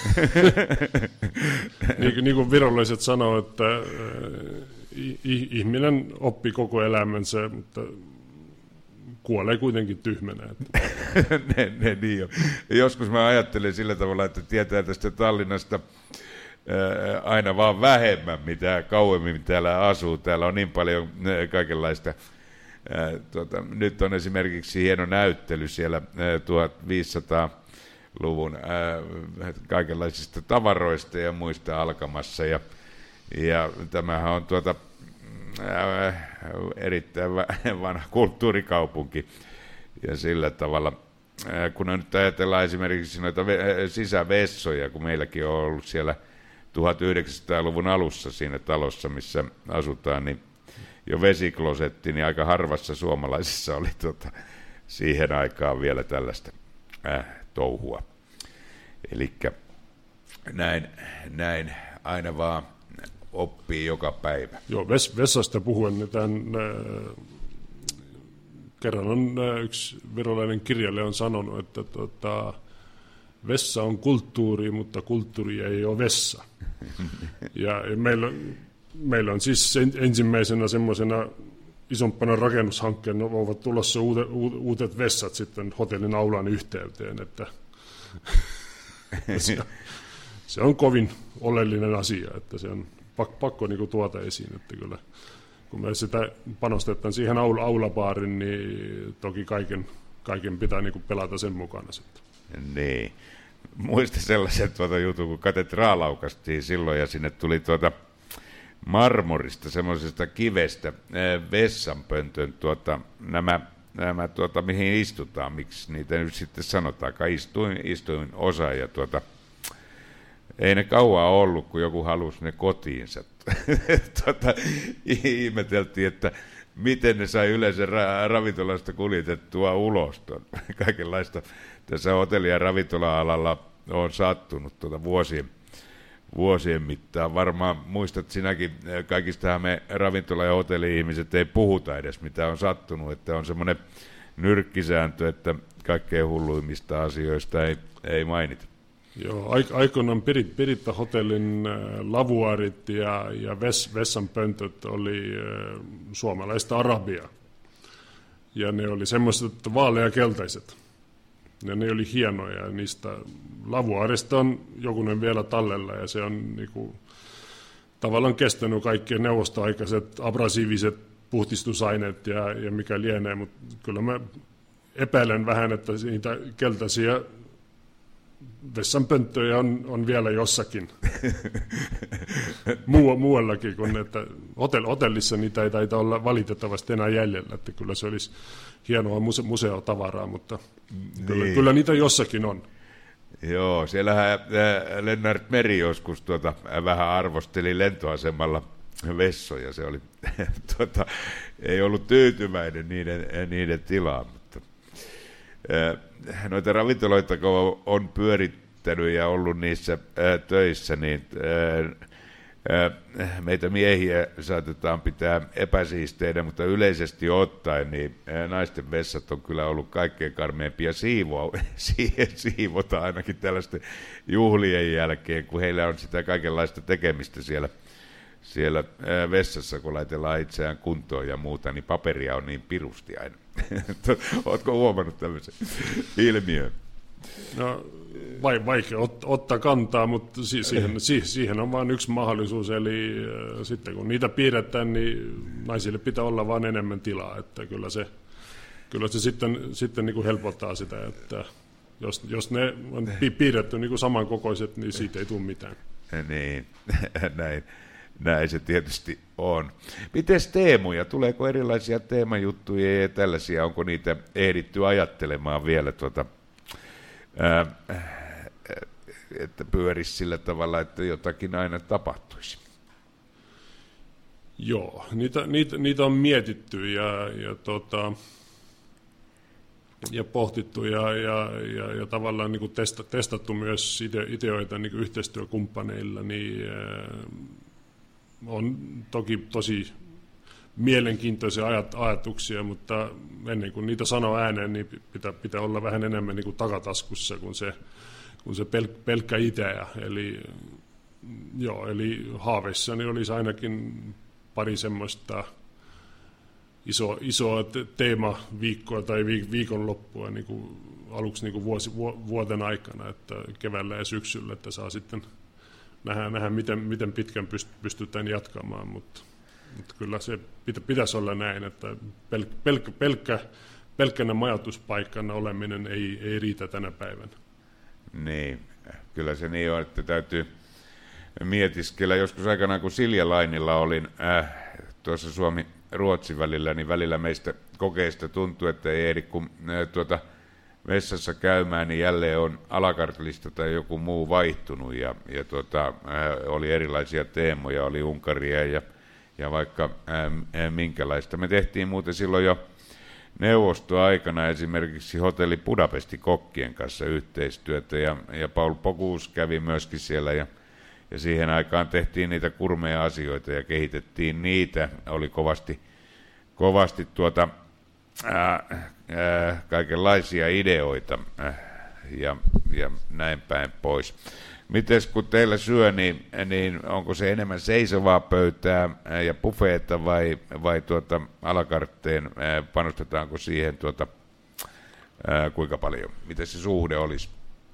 [SPEAKER 1] niin, niin kuin virolaiset sanoo, että äh, ihminen oppii koko elämänsä, mutta kuolee kuitenkin tyhmänä.
[SPEAKER 2] ne, ne, niin jo. Joskus mä ajattelen sillä tavalla, että tietää tästä Tallinnasta ää, aina vaan vähemmän, mitä kauemmin täällä asuu. Täällä on niin paljon ää, kaikenlaista. Ää, tuota, nyt on esimerkiksi hieno näyttely siellä ää, tuhatviisisataaluvun ää, kaikenlaisista tavaroista ja muista alkamassa. Ja, ja tämähän on tuota... erittäin vanha kulttuurikaupunki, ja sillä tavalla, kun nyt ajatellaan esimerkiksi noita sisävessoja, kun meilläkin on ollut siellä tuhatyhdeksänsataaluvun alussa siinä talossa, missä asutaan, niin jo vesiklosetti, niin aika harvassa suomalaisissa oli tota, siihen aikaan vielä tällaista äh, touhua. Elikkä näin, näin aina vaan oppii joka päivä.
[SPEAKER 1] Joo, ves, vessasta puhuen, niin tämän, äh, kerran on äh, yksi virolainen kirjailija on sanonut, että tota, vessa on kulttuuri, mutta kulttuuri ei ole vessa. Ja, ja meillä, meillä on siis ensimmäisenä semmoisena isompana rakennushankkeena ovat tulossa uudet, uudet vessat sitten hotellin aulan yhteyteen, että se, se on kovin oleellinen asia, että se on pakko niin kuin tuota esiin, että kyllä kun me sitä panostetaan siihen aula, aulabaarin, niin toki kaiken, kaiken pitää niin kuin pelata sen mukana sitten.
[SPEAKER 2] Niin. Muista sellaisen tuota jutun, kun katedraal aukastiin silloin ja sinne tuli tuota marmorista, semmoisesta kivestä, vessanpöntön, tuota, nämä, nämä tuota, mihin istutaan, miksi niitä nyt sitten sanotaankaan, istuin, istuin osa ja tuota, ei ne kauan ollut, kun joku halusi ne kotiinsa. tuota, ihmeteltiin, että miten ne sai yleensä ra- ravintolasta kuljetettua ulos. Kaikenlaista tässä hotelli- ja ravintola-alalla on sattunut tuota vuosien, vuosien mittaan. Varmaan muistat sinäkin, kaikistahan me ravintola- ja hotelli-ihmiset ei puhuta edes, mitä on sattunut, että on semmoinen nyrkkisääntö, että kaikkein hulluimmista asioista ei, ei mainita.
[SPEAKER 1] Joo, aikoinaan Piritta hotellin lavuarit ja, ja ves, vessanpöntöt oli suomalaista arabiaa. Ja ne oli semmoiset vaaleakeltaiset. Ja ne oli hienoja. Ja niistä lavuarista on jokunen vielä tallella ja se on niinku, tavallaan kestänyt kaikkien neuvostoaikaiset abrasiiviset puhdistusaineet ja, ja mikä lienee. Mutta kyllä mä epäilen vähän, että niitä keltaisia vessanpönttöjä on, on vielä jossakin Muu, muuallakin, kun että hotell, hotellissa niitä ei taita olla valitettavasti enää jäljellä, että kyllä se olisi hienoa muse, museotavaraa, mutta niin. kyllä, kyllä niitä jossakin on.
[SPEAKER 2] Joo, siellähän Lennart Meri joskus tuota, vähän arvosteli lentoasemalla vessoja, se oli, tuota, ei ollut tyytyväinen niiden, niiden tilaan, mutta noita ravintoloita, kun on pyörittänyt ja ollut niissä ää, töissä, niin ää, ää, meitä miehiä saatetaan pitää epäsiisteinä, mutta yleisesti ottaen niin ää, naisten vessat on kyllä ollut kaikkein karmeimpia siivoa, siihen siivota ainakin tällaisten juhlien jälkeen, kun heillä on sitä kaikenlaista tekemistä siellä, siellä ää, vessassa, kun laitellaan itseään kuntoon ja muuta, niin paperia on niin pirusti aina. Oletko huomannut tämmöisen ilmiön?
[SPEAKER 1] No, vai, vaikea ot, ottaa kantaa, mutta si, siihen, si, siihen on vain yksi mahdollisuus, eli äh, sitten kun niitä piirretään, niin naisille pitää olla vain enemmän tilaa, että kyllä se, kyllä se sitten, sitten niin kuin helpottaa sitä, että jos, jos ne on piirretty niin kuin samankokoiset, niin siitä ei tule mitään.
[SPEAKER 2] Niin, näin. Näin se tietysti on. Mites teemoja? Tuleeko erilaisia teemajuttuja ja tällaisia? Onko niitä ehditty ajattelemaan vielä, tuota, ää, että pyörisi sillä tavalla, että jotakin aina tapahtuisi?
[SPEAKER 1] Joo, niitä, niitä, niitä on mietitty ja, ja, tota, ja pohtittu ja, ja, ja, ja tavallaan niin kuin testa, testattu myös ide, ideoita niin kuin yhteistyökumppaneilla, niin on toki tosi mielenkiintoisia ajat, ajatuksia, mutta ennen kuin niitä sanoo ääneen, niin pitää, pitää olla vähän enemmän niin kuin takataskussa kuin se, kuin se pel, pelkkä idea. Eli, joo, eli haaveissani olisi ainakin pari semmoista iso, isoa teemaviikkoa tai viikonloppua niin kuin aluksi niin kuin vuosi, vuoden aikana, että keväällä ja syksyllä, että saa sitten nähdä, nähdä miten, miten pitkän pystytään jatkamaan, mutta, mutta kyllä se pitä, pitäisi olla näin, että pel, pelkkä, pelkkä, pelkkänä majoituspaikkana oleminen ei, ei riitä tänä päivänä.
[SPEAKER 2] Niin, kyllä se niin on, että täytyy mietiskellä. Joskus aikanaan, kun Silja Lainilla olin äh, tuossa Suomi-Ruotsi välillä, niin välillä meistä kokeista tuntui, että ei ehdi kun äh, tuota, vessassa käymään, niin jälleen on alakartlista tai joku muu vaihtunut ja, ja tuota, äh, oli erilaisia teemoja, oli Unkaria ja, ja vaikka äh, minkälaista. Me tehtiin muuten silloin jo neuvostoaikana esimerkiksi hotelli Budapesti kokkien kanssa yhteistyötä ja, ja Paul Pokus kävi myöskin siellä ja, ja siihen aikaan tehtiin niitä kurmeja asioita ja kehitettiin niitä, oli kovasti, kovasti tuota, ää, ää, kaikenlaisia ideoita ää, ja, ja näin päin pois. Mites kun teillä syö, niin, niin onko se enemmän seisovaa pöytää ja buffeetta vai, vai tuota alakartteen, panostetaanko siihen tuota, ää, kuinka paljon? Miten se suhde olisi?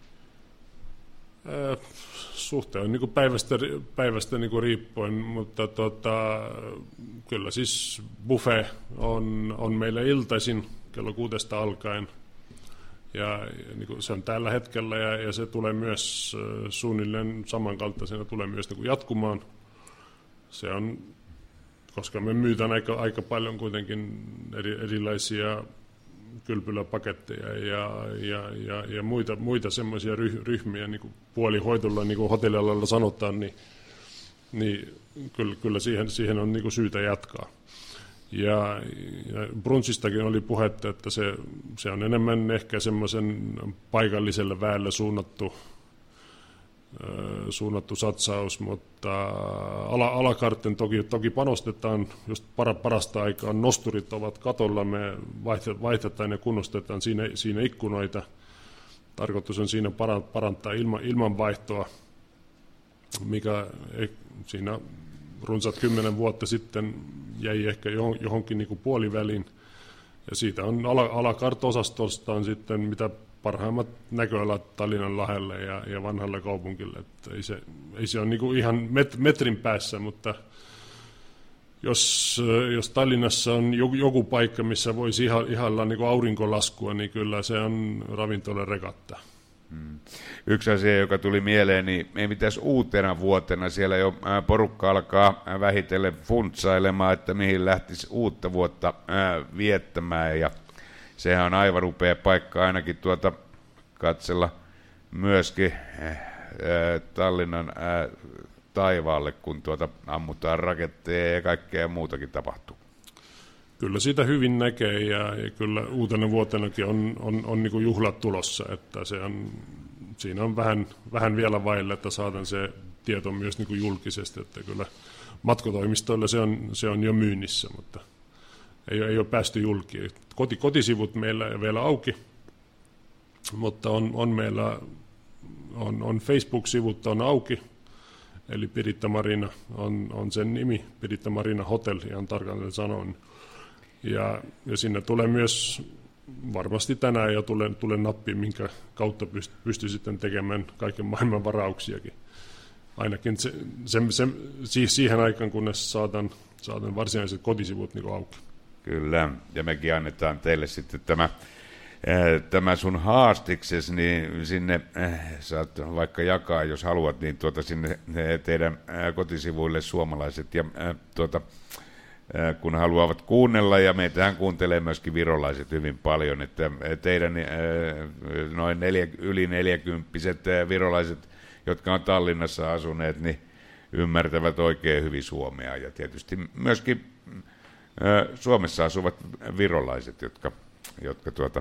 [SPEAKER 1] Äh, suhte on niin kuin päivästä, päivästä niin kuin riippuen, mutta tuota, kyllä siis buffet on, on meillä iltaisin kello kuutesta alkaen. Ja, ja niin kuin se on tällä hetkellä ja, ja se tulee myös äh, suunnilleen samankaltaisena tulee myös niin kuin jatkumaan. Se on, koska me myytään aika, aika paljon kuitenkin eri, erilaisia kylpyläpaketteja ja, ja, ja, ja muita, muita semmoisia ryhmiä, niin kuin puolihoitolla, niin kuin hotellialalla sanotaan, niin, niin kyllä, kyllä siihen, siihen on niin kuin syytä jatkaa. Ja, ja brunchistakin oli puhetta, että se, se on enemmän ehkä semmoisen paikalliselle väelle suunnattu, suunnattu satsaus, mutta ala, alakartten toki, toki panostetaan, just para, parasta aikaa nosturit ovat katolla, me vaihdetaan ja kunnostetaan siinä, siinä ikkunoita. Tarkoitus on siinä parantaa ilma, ilmanvaihtoa, mikä siinä runsaat kymmenen vuotta sitten jäi ehkä johonkin niin kuin puoliväliin. Ja siitä on ala, alakart-osastosta on sitten mitä parhaimmat näköalat Tallinnan lähelle ja, ja vanhalle kaupungille. Että ei, se, ei se ole niin kuin ihan met, metrin päässä, mutta jos, jos Tallinnassa on joku, joku paikka, missä voisi iha, ihailla niin kuin aurinkolaskua, niin kyllä se on ravintola Regatta.
[SPEAKER 2] Hmm. Yksi asia, joka tuli mieleen, niin ei mitäs uutena vuotena siellä jo porukka alkaa vähitellen funtsailemaan, että mihin lähtisi uutta vuotta viettämään, ja sehän on aivan upea paikka ainakin tuota katsella myöskin Tallinnan taivaalle, kun tuota ammutaan raketteja ja kaikkea muutakin tapahtuu.
[SPEAKER 1] Kyllä sitä hyvin näkee, ja, ja kyllä uutena vuotenakin on, on, on niin kuin juhlat tulossa, että se on, siinä on vähän, vähän vielä vaille, että saadaan se tieto myös niin kuin julkisesti, että kyllä matkotoimistoilla se on, se on jo myynnissä, mutta ei, ei ole päästy julkiin. Koti, kotisivut meillä ei vielä auki, mutta on, on meillä on, on Facebook-sivut on auki, eli Piritta Marina on, on sen nimi, Piritta Marina Hotel, ihan tarkalleen sanoen. Ja, ja sinne tulee myös, varmasti tänään jo tulee, tulee nappi, minkä kautta pystyy pysty sitten tekemään kaiken maailman varauksiakin. Ainakin se, se, se, siihen aikaan, kunnes saadaan, saadaan varsinaiset kotisivut niin auki.
[SPEAKER 2] Kyllä, ja mekin annetaan teille sitten tämä, tämä sun haastiksesi, niin sinne saat vaikka jakaa, jos haluat, niin tuota sinne teidän kotisivuille suomalaiset ja tuota, kun haluavat kuunnella, ja meitähän kuuntelee myöskin virolaiset hyvin paljon, että teidän noin neljä, yli neljäkymppiset virolaiset, jotka on Tallinnassa asuneet, niin ymmärtävät oikein hyvin suomea, ja tietysti myöskin Suomessa asuvat virolaiset, jotka, jotka tuota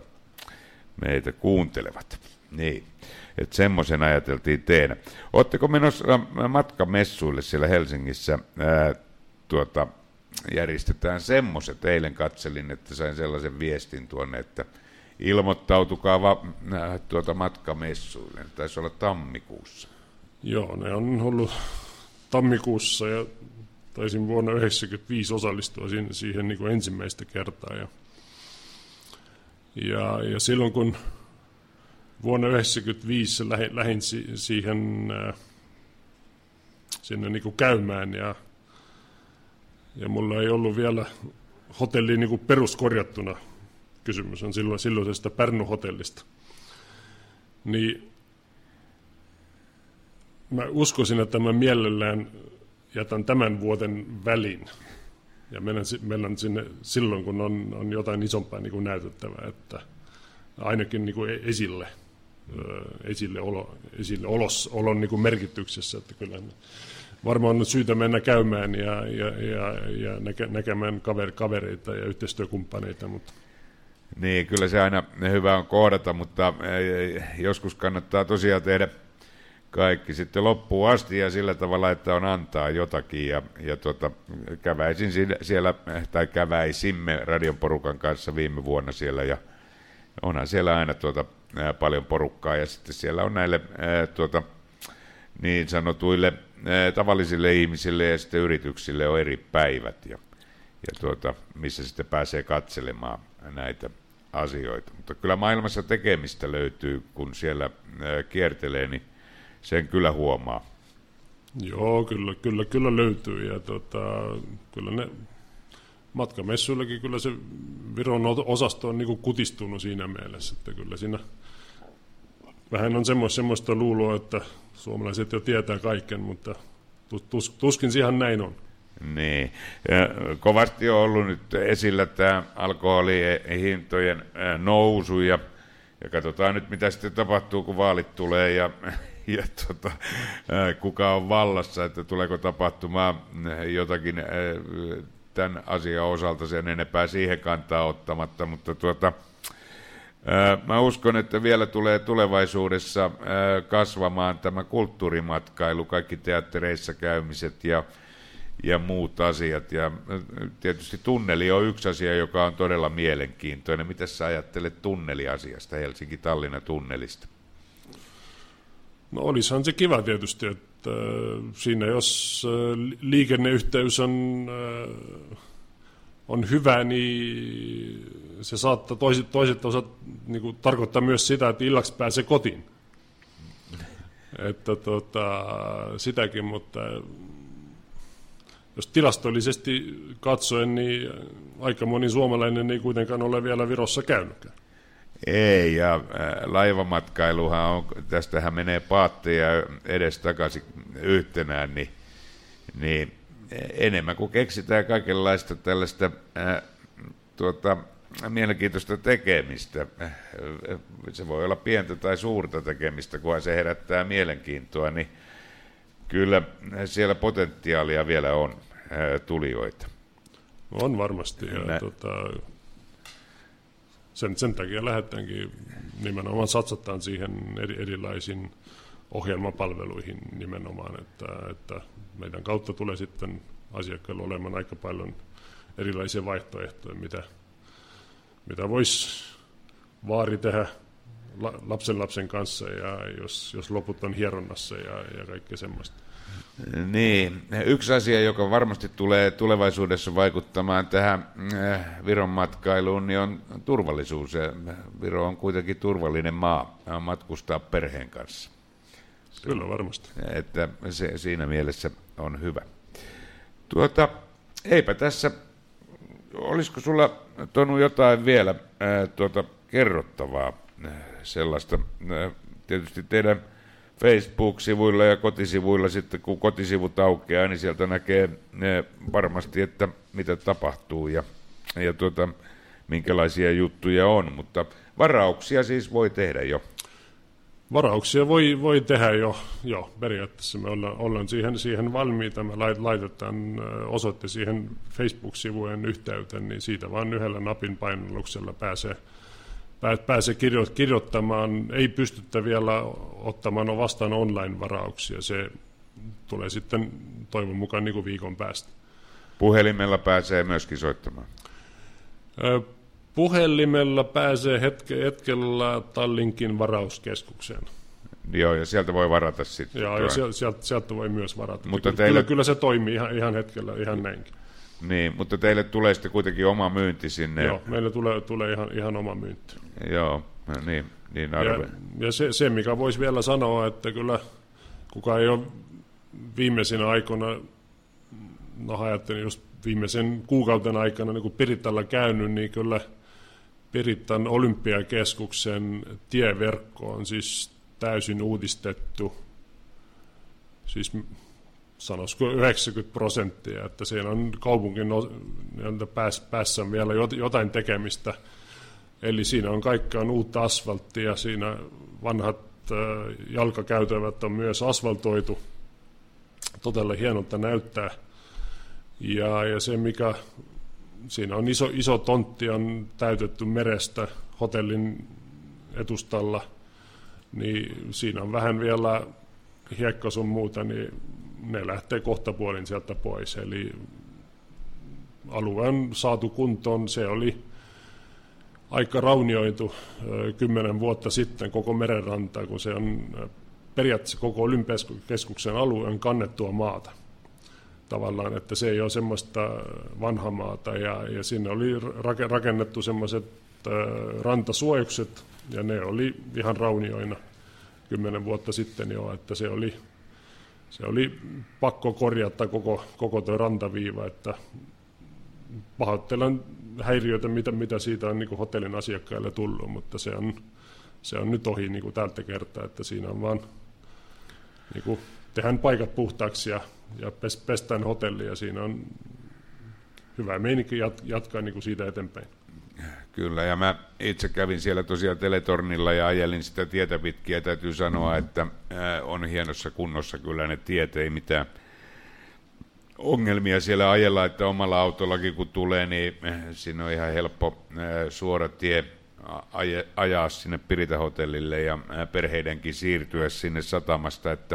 [SPEAKER 2] meitä kuuntelevat. Niin, että semmoisen ajateltiin tehdä. Oletteko menossa matkamessuille siellä Helsingissä? Ää, tuota, järjestetään semmoiset. Eilen katselin, että sain sellaisen viestin tuonne, että ilmoittautukaa va, ää, tuota matkamessuille. Taisi olla tammikuussa.
[SPEAKER 1] Joo, ne on ollut tammikuussa, ja taisin vuonna yhdeksänkymmentäviisi osallistua siihen, siihen niin kuin ensimmäistä kertaa. Ja, ja, ja silloin kun vuonna yhdeksänkymmentäviisi lähin, lähin si, siihen äh, sinne niin kuin käymään, ja, ja mulla ei ollut vielä hotelli niin kuin peruskorjattuna, kysymys on silloin, silloisesta Pärnu-hotellista, niin mä uskoisin, että mä mielellään jätän tämän vuoden välin ja menen, menen sinne silloin, kun on, on jotain isompaa niin kuin näytettävää, että ainakin niin kuin esille, esille, olo, esille olos, olon niin kuin merkityksessä, että kyllä varmaan on syytä mennä käymään ja, ja, ja, ja näke, näkemään kaver, kavereita ja yhteistyökumppaneita. Mutta.
[SPEAKER 2] Niin, kyllä se aina hyvä on kohdata, mutta joskus kannattaa tosiaan tehdä kaikki sitten loppuun asti ja sillä tavalla, että on antaa jotakin, ja, ja tuota, käväisin siellä, tai käväisimme radion porukan kanssa viime vuonna siellä, ja onhan siellä aina tuota, ää, paljon porukkaa, ja sitten siellä on näille ää, tuota, niin sanotuille ää, tavallisille ihmisille ja sitten yrityksille on eri päivät, ja, ja tuota, missä sitten pääsee katselemaan näitä asioita. Mutta kyllä maailmassa tekemistä löytyy, kun siellä ää, kiertelee, niin sen kyllä huomaa.
[SPEAKER 1] Joo, kyllä, kyllä, kyllä löytyy, ja tota, kyllä ne matkamessuillakin kyllä se Viron osasto on niin kuin kutistunut siinä mielessä, että kyllä siinä vähän on semmoista, semmoista luuloa, että suomalaiset jo tietää kaiken, mutta tus, tuskin siihen näin on.
[SPEAKER 2] Niin, ja kovasti on ollut nyt esillä tämä alkoholihintojen nousu, ja, ja katsotaan nyt mitä sitten tapahtuu, kun vaalit tulee, ja ja tota, kuka on vallassa, että tuleeko tapahtumaan jotakin tämän asian osalta, sen enempää siihen kantaa ottamatta, mutta tuota, Mä uskon, että vielä tulee tulevaisuudessa kasvamaan tämä kulttuurimatkailu, kaikki teattereissa käymiset ja, ja muut asiat. Ja tietysti tunneli on yksi asia, joka on todella mielenkiintoinen. Mitä sä ajattelet tunneliasiasta, Helsinki-Tallinna-tunnelista?
[SPEAKER 1] No olisihan se kiva tietysti, että siinä jos liikenneyhteys on, on hyvä, niin se saattaa toiset, toiset osat niin kuin, tarkoittaa myös sitä, että illaksi pääsee kotiin. Että tota, sitäkin, mutta jos tilastollisesti katsoen, niin aika moni suomalainen ei kuitenkaan ole vielä Virossa käynytkään.
[SPEAKER 2] Ei, ja laivamatkailuhan on, tästähän menee paatteja edestakaisin yhtenään, niin, niin enemmän kuin keksitään kaikenlaista tällaista ää, tuota, mielenkiintoista tekemistä. Se voi olla pientä tai suurta tekemistä, kunhan se herättää mielenkiintoa, niin kyllä siellä potentiaalia vielä on ää, tulijoita.
[SPEAKER 1] On varmasti, ja Nä... tota, sen, sen takia lähdetäänkin nimenomaan satsataan siihen eri, erilaisiin ohjelmapalveluihin nimenomaan, että, että meidän kautta tulee sitten asiakkailla olemaan aika paljon erilaisia vaihtoehtoja, mitä, mitä voisi vaari tehdä lapsen lapsen kanssa, ja jos, jos loput on hieronnassa ja, ja kaikkea semmoista.
[SPEAKER 2] Niin, yksi asia, joka varmasti tulee tulevaisuudessa vaikuttamaan tähän Viron matkailuun, niin on turvallisuus. Viro on kuitenkin turvallinen maa matkustaa perheen kanssa.
[SPEAKER 1] Kyllä varmasti.
[SPEAKER 2] Että se siinä mielessä on hyvä. Tuota, eipä tässä, olisiko sulla, Tonu, jotain vielä ää, tuota, kerrottavaa sellaista, ää, tietysti teidän Facebook-sivuilla ja kotisivuilla sitten, kun kotisivut aukeaa, niin sieltä näkee ne varmasti, että mitä tapahtuu ja, ja tuota, minkälaisia juttuja on, mutta varauksia siis voi tehdä jo.
[SPEAKER 1] Varauksia voi, voi tehdä jo, jo, periaatteessa me ollaan, ollaan siihen, siihen valmiita, me laitetaan osoitte siihen Facebook-sivujen yhteyteen, niin siitä vaan yhdellä napin painalluksella pääsee, pääsee kirjoittamaan, ei pystytä vielä ottamaan vastaan online-varauksia, se tulee sitten toivon mukaan niin kuin viikon päästä.
[SPEAKER 2] Puhelimella pääsee myöskin soittamaan?
[SPEAKER 1] Puhelimella pääsee hetke, hetkellä Tallinkin varauskeskukseen.
[SPEAKER 2] Joo, ja sieltä voi varata sitten.
[SPEAKER 1] Joo, ja sieltä, sieltä, sieltä voi myös varata.
[SPEAKER 2] Mutta
[SPEAKER 1] kyllä,
[SPEAKER 2] teille...
[SPEAKER 1] kyllä se toimii ihan, ihan hetkellä, ihan näinkin.
[SPEAKER 2] Niin, mutta teille tulee sitten kuitenkin oma myynti sinne.
[SPEAKER 1] Joo, meille tulee, tulee ihan, ihan oma myynti.
[SPEAKER 2] Joo, niin, niin arve.
[SPEAKER 1] Ja, ja se, se, mikä voisi vielä sanoa, että kyllä kuka ei ole viimeisinä aikoina, no ajattelin just viimeisen kuukauden aikana niin kuin Pirittalla käynyt, niin kyllä Pirittan olympiakeskuksen tieverkko on siis täysin uudistettu, siis sanoisiko yhdeksänkymmentä prosenttia, että siellä on kaupunkin päässä vielä jotain tekemistä, eli siinä on kaikkea uutta asfalttia, siinä vanhat jalkakäytävät on myös asfaltoitu, todella hienolta näyttää, ja, ja se mikä siinä on iso, iso tontti on täytetty merestä hotellin etustalla, niin siinä on vähän vielä hiekka sun muuta, niin ne lähtee kohtapuolin sieltä pois. Eli alue on saatu kuntoon, se oli aika raunioitu kymmenen vuotta sitten koko merenranta, kun se on periaatteessa koko Olympiakeskuksen alue on kannettua maata. Tavallaan, että se ei ole semmoista vanhaa maata, ja, ja sinne oli rakennettu semmoiset rantasuojukset, ja ne oli ihan raunioina kymmenen vuotta sitten jo, että se oli, se oli pakko korjata koko, koko tuo rantaviiva, että pahoittelen häiriöitä, mitä, mitä siitä on niin kuin hotellin asiakkaille tullut, mutta se on, se on nyt ohi niin kuin tältä kertaa, että siinä on vaan, niin kuin, tehdään paikat puhtaaksi ja, ja pestään hotellia, ja siinä on hyvä meininki jat, jatkaa niin kuin siitä eteenpäin.
[SPEAKER 2] Kyllä, ja mä itse kävin siellä tosiaan Teletornilla ja ajelin sitä tietä pitkiä. Täytyy sanoa, että on hienossa kunnossa kyllä ne tiet, ei mitään ongelmia siellä ajella, että omalla autollakin kun tulee, niin siinä on ihan helppo suora tie aje, ajaa sinne Pirita-hotellille ja perheidenkin siirtyä sinne satamasta, että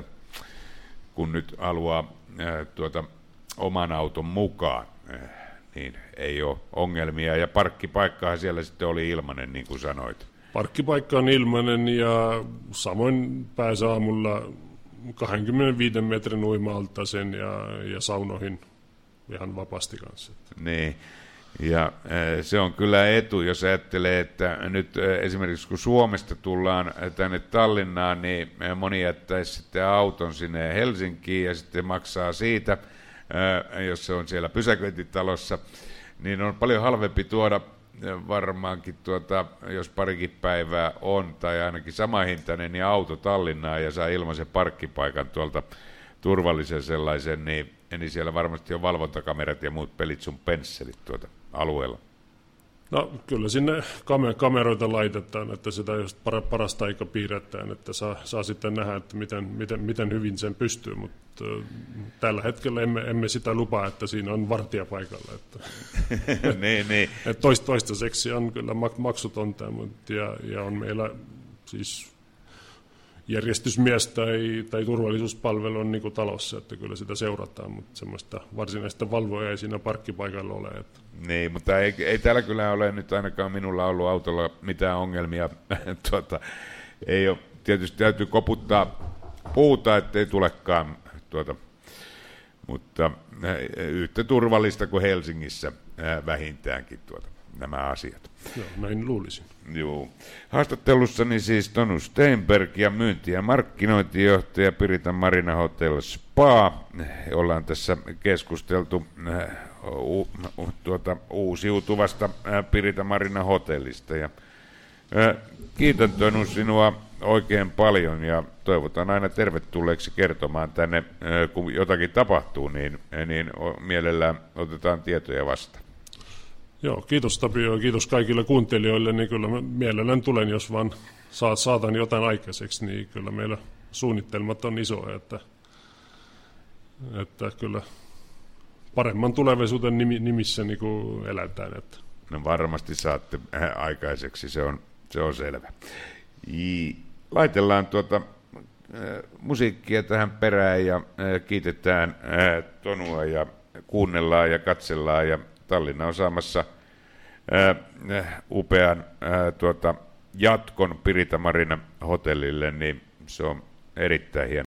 [SPEAKER 2] kun nyt haluaa ää, tuota, oman auton mukaan, ää, niin ei ole ongelmia. Ja parkkipaikkahan siellä sitten oli ilmainen, niin kuin sanoit.
[SPEAKER 1] Parkkipaikka on ilmainen ja samoin pääsee aamulla kaksikymmentäviisi metrin uima-altaaseen ja, ja saunoihin ihan vapaasti kanssa.
[SPEAKER 2] Niin, ja se on kyllä etu, jos ajattelee, että nyt esimerkiksi kun Suomesta tullaan tänne Tallinnaan, niin moni jättäisi sitten auton sinne Helsinkiin ja sitten maksaa siitä, jos se on siellä pysäköintitalossa, niin on paljon halvempi tuoda varmaankin, tuota, jos parikin päivää on, tai ainakin sama hintainen, niin auto Tallinnaan ja saa ilmaisen parkkipaikan tuolta turvallisen sellaisen, niin, niin siellä varmasti on valvontakamerat ja muut pelit sun pensselit tuota alueella.
[SPEAKER 1] No kyllä sinne kameroita laitetaan, että sitä just parasta aika piirretään, että saa, saa sitten nähdä, että miten, miten, miten hyvin sen pystyy, mutta tällä hetkellä emme, emme sitä lupaa, että siinä on vartija paikalla. Että,
[SPEAKER 2] niin, niin.
[SPEAKER 1] Että toist, toistaiseksi on kyllä maksutonta, ja, ja on meillä siis järjestysmies tai, tai turvallisuuspalvelu on niin kuin talossa, että kyllä sitä seurataan, mutta semmoista varsinaista valvoja ei siinä parkkipaikalla ole. Että.
[SPEAKER 2] Niin, mutta ei, ei täällä kyllä ole nyt ainakaan minulla ollut autolla mitään ongelmia. tuota, ei ole, tietysti täytyy koputtaa puuta, ettei tulekaan, tuota, mutta yhtä turvallista kuin Helsingissä vähintäänkin tuota, nämä asiat.
[SPEAKER 1] Joo, näin luulisin.
[SPEAKER 2] Joo. Haastattelussani siis Tonu Steinberg ja myynti- ja markkinointijohtaja Pirita Marina Hotel Spa. Ollaan tässä keskusteltu äh, u, u, tuota, uusiutuvasta äh, Pirita Marina Hotellista. Ja, äh, kiitän Tonu sinua oikein paljon ja toivotan aina tervetulleeksi kertomaan tänne, äh, kun jotakin tapahtuu, niin, niin mielellään otetaan tietoja vastaan.
[SPEAKER 1] Joo, kiitos Tapio ja kiitos kaikille kuuntelijoille, niin kyllä mä mielellään tulen, jos vaan saatan jotain aikaiseksi, niin kyllä meillä suunnitelmat on isoja, että, että kyllä paremman tulevaisuuden nimissä niin kuin elätään. Että.
[SPEAKER 2] No varmasti saatte aikaiseksi, se on, se on selvä. Laitellaan tuota äh, musiikkia tähän perään ja äh, kiitetään äh, Tonua ja kuunnellaan ja katsellaan ja Tallinna on saamassa äh, upean äh, tuota, jatkon Pirita Marina hotellille, niin se on erittäin hieno.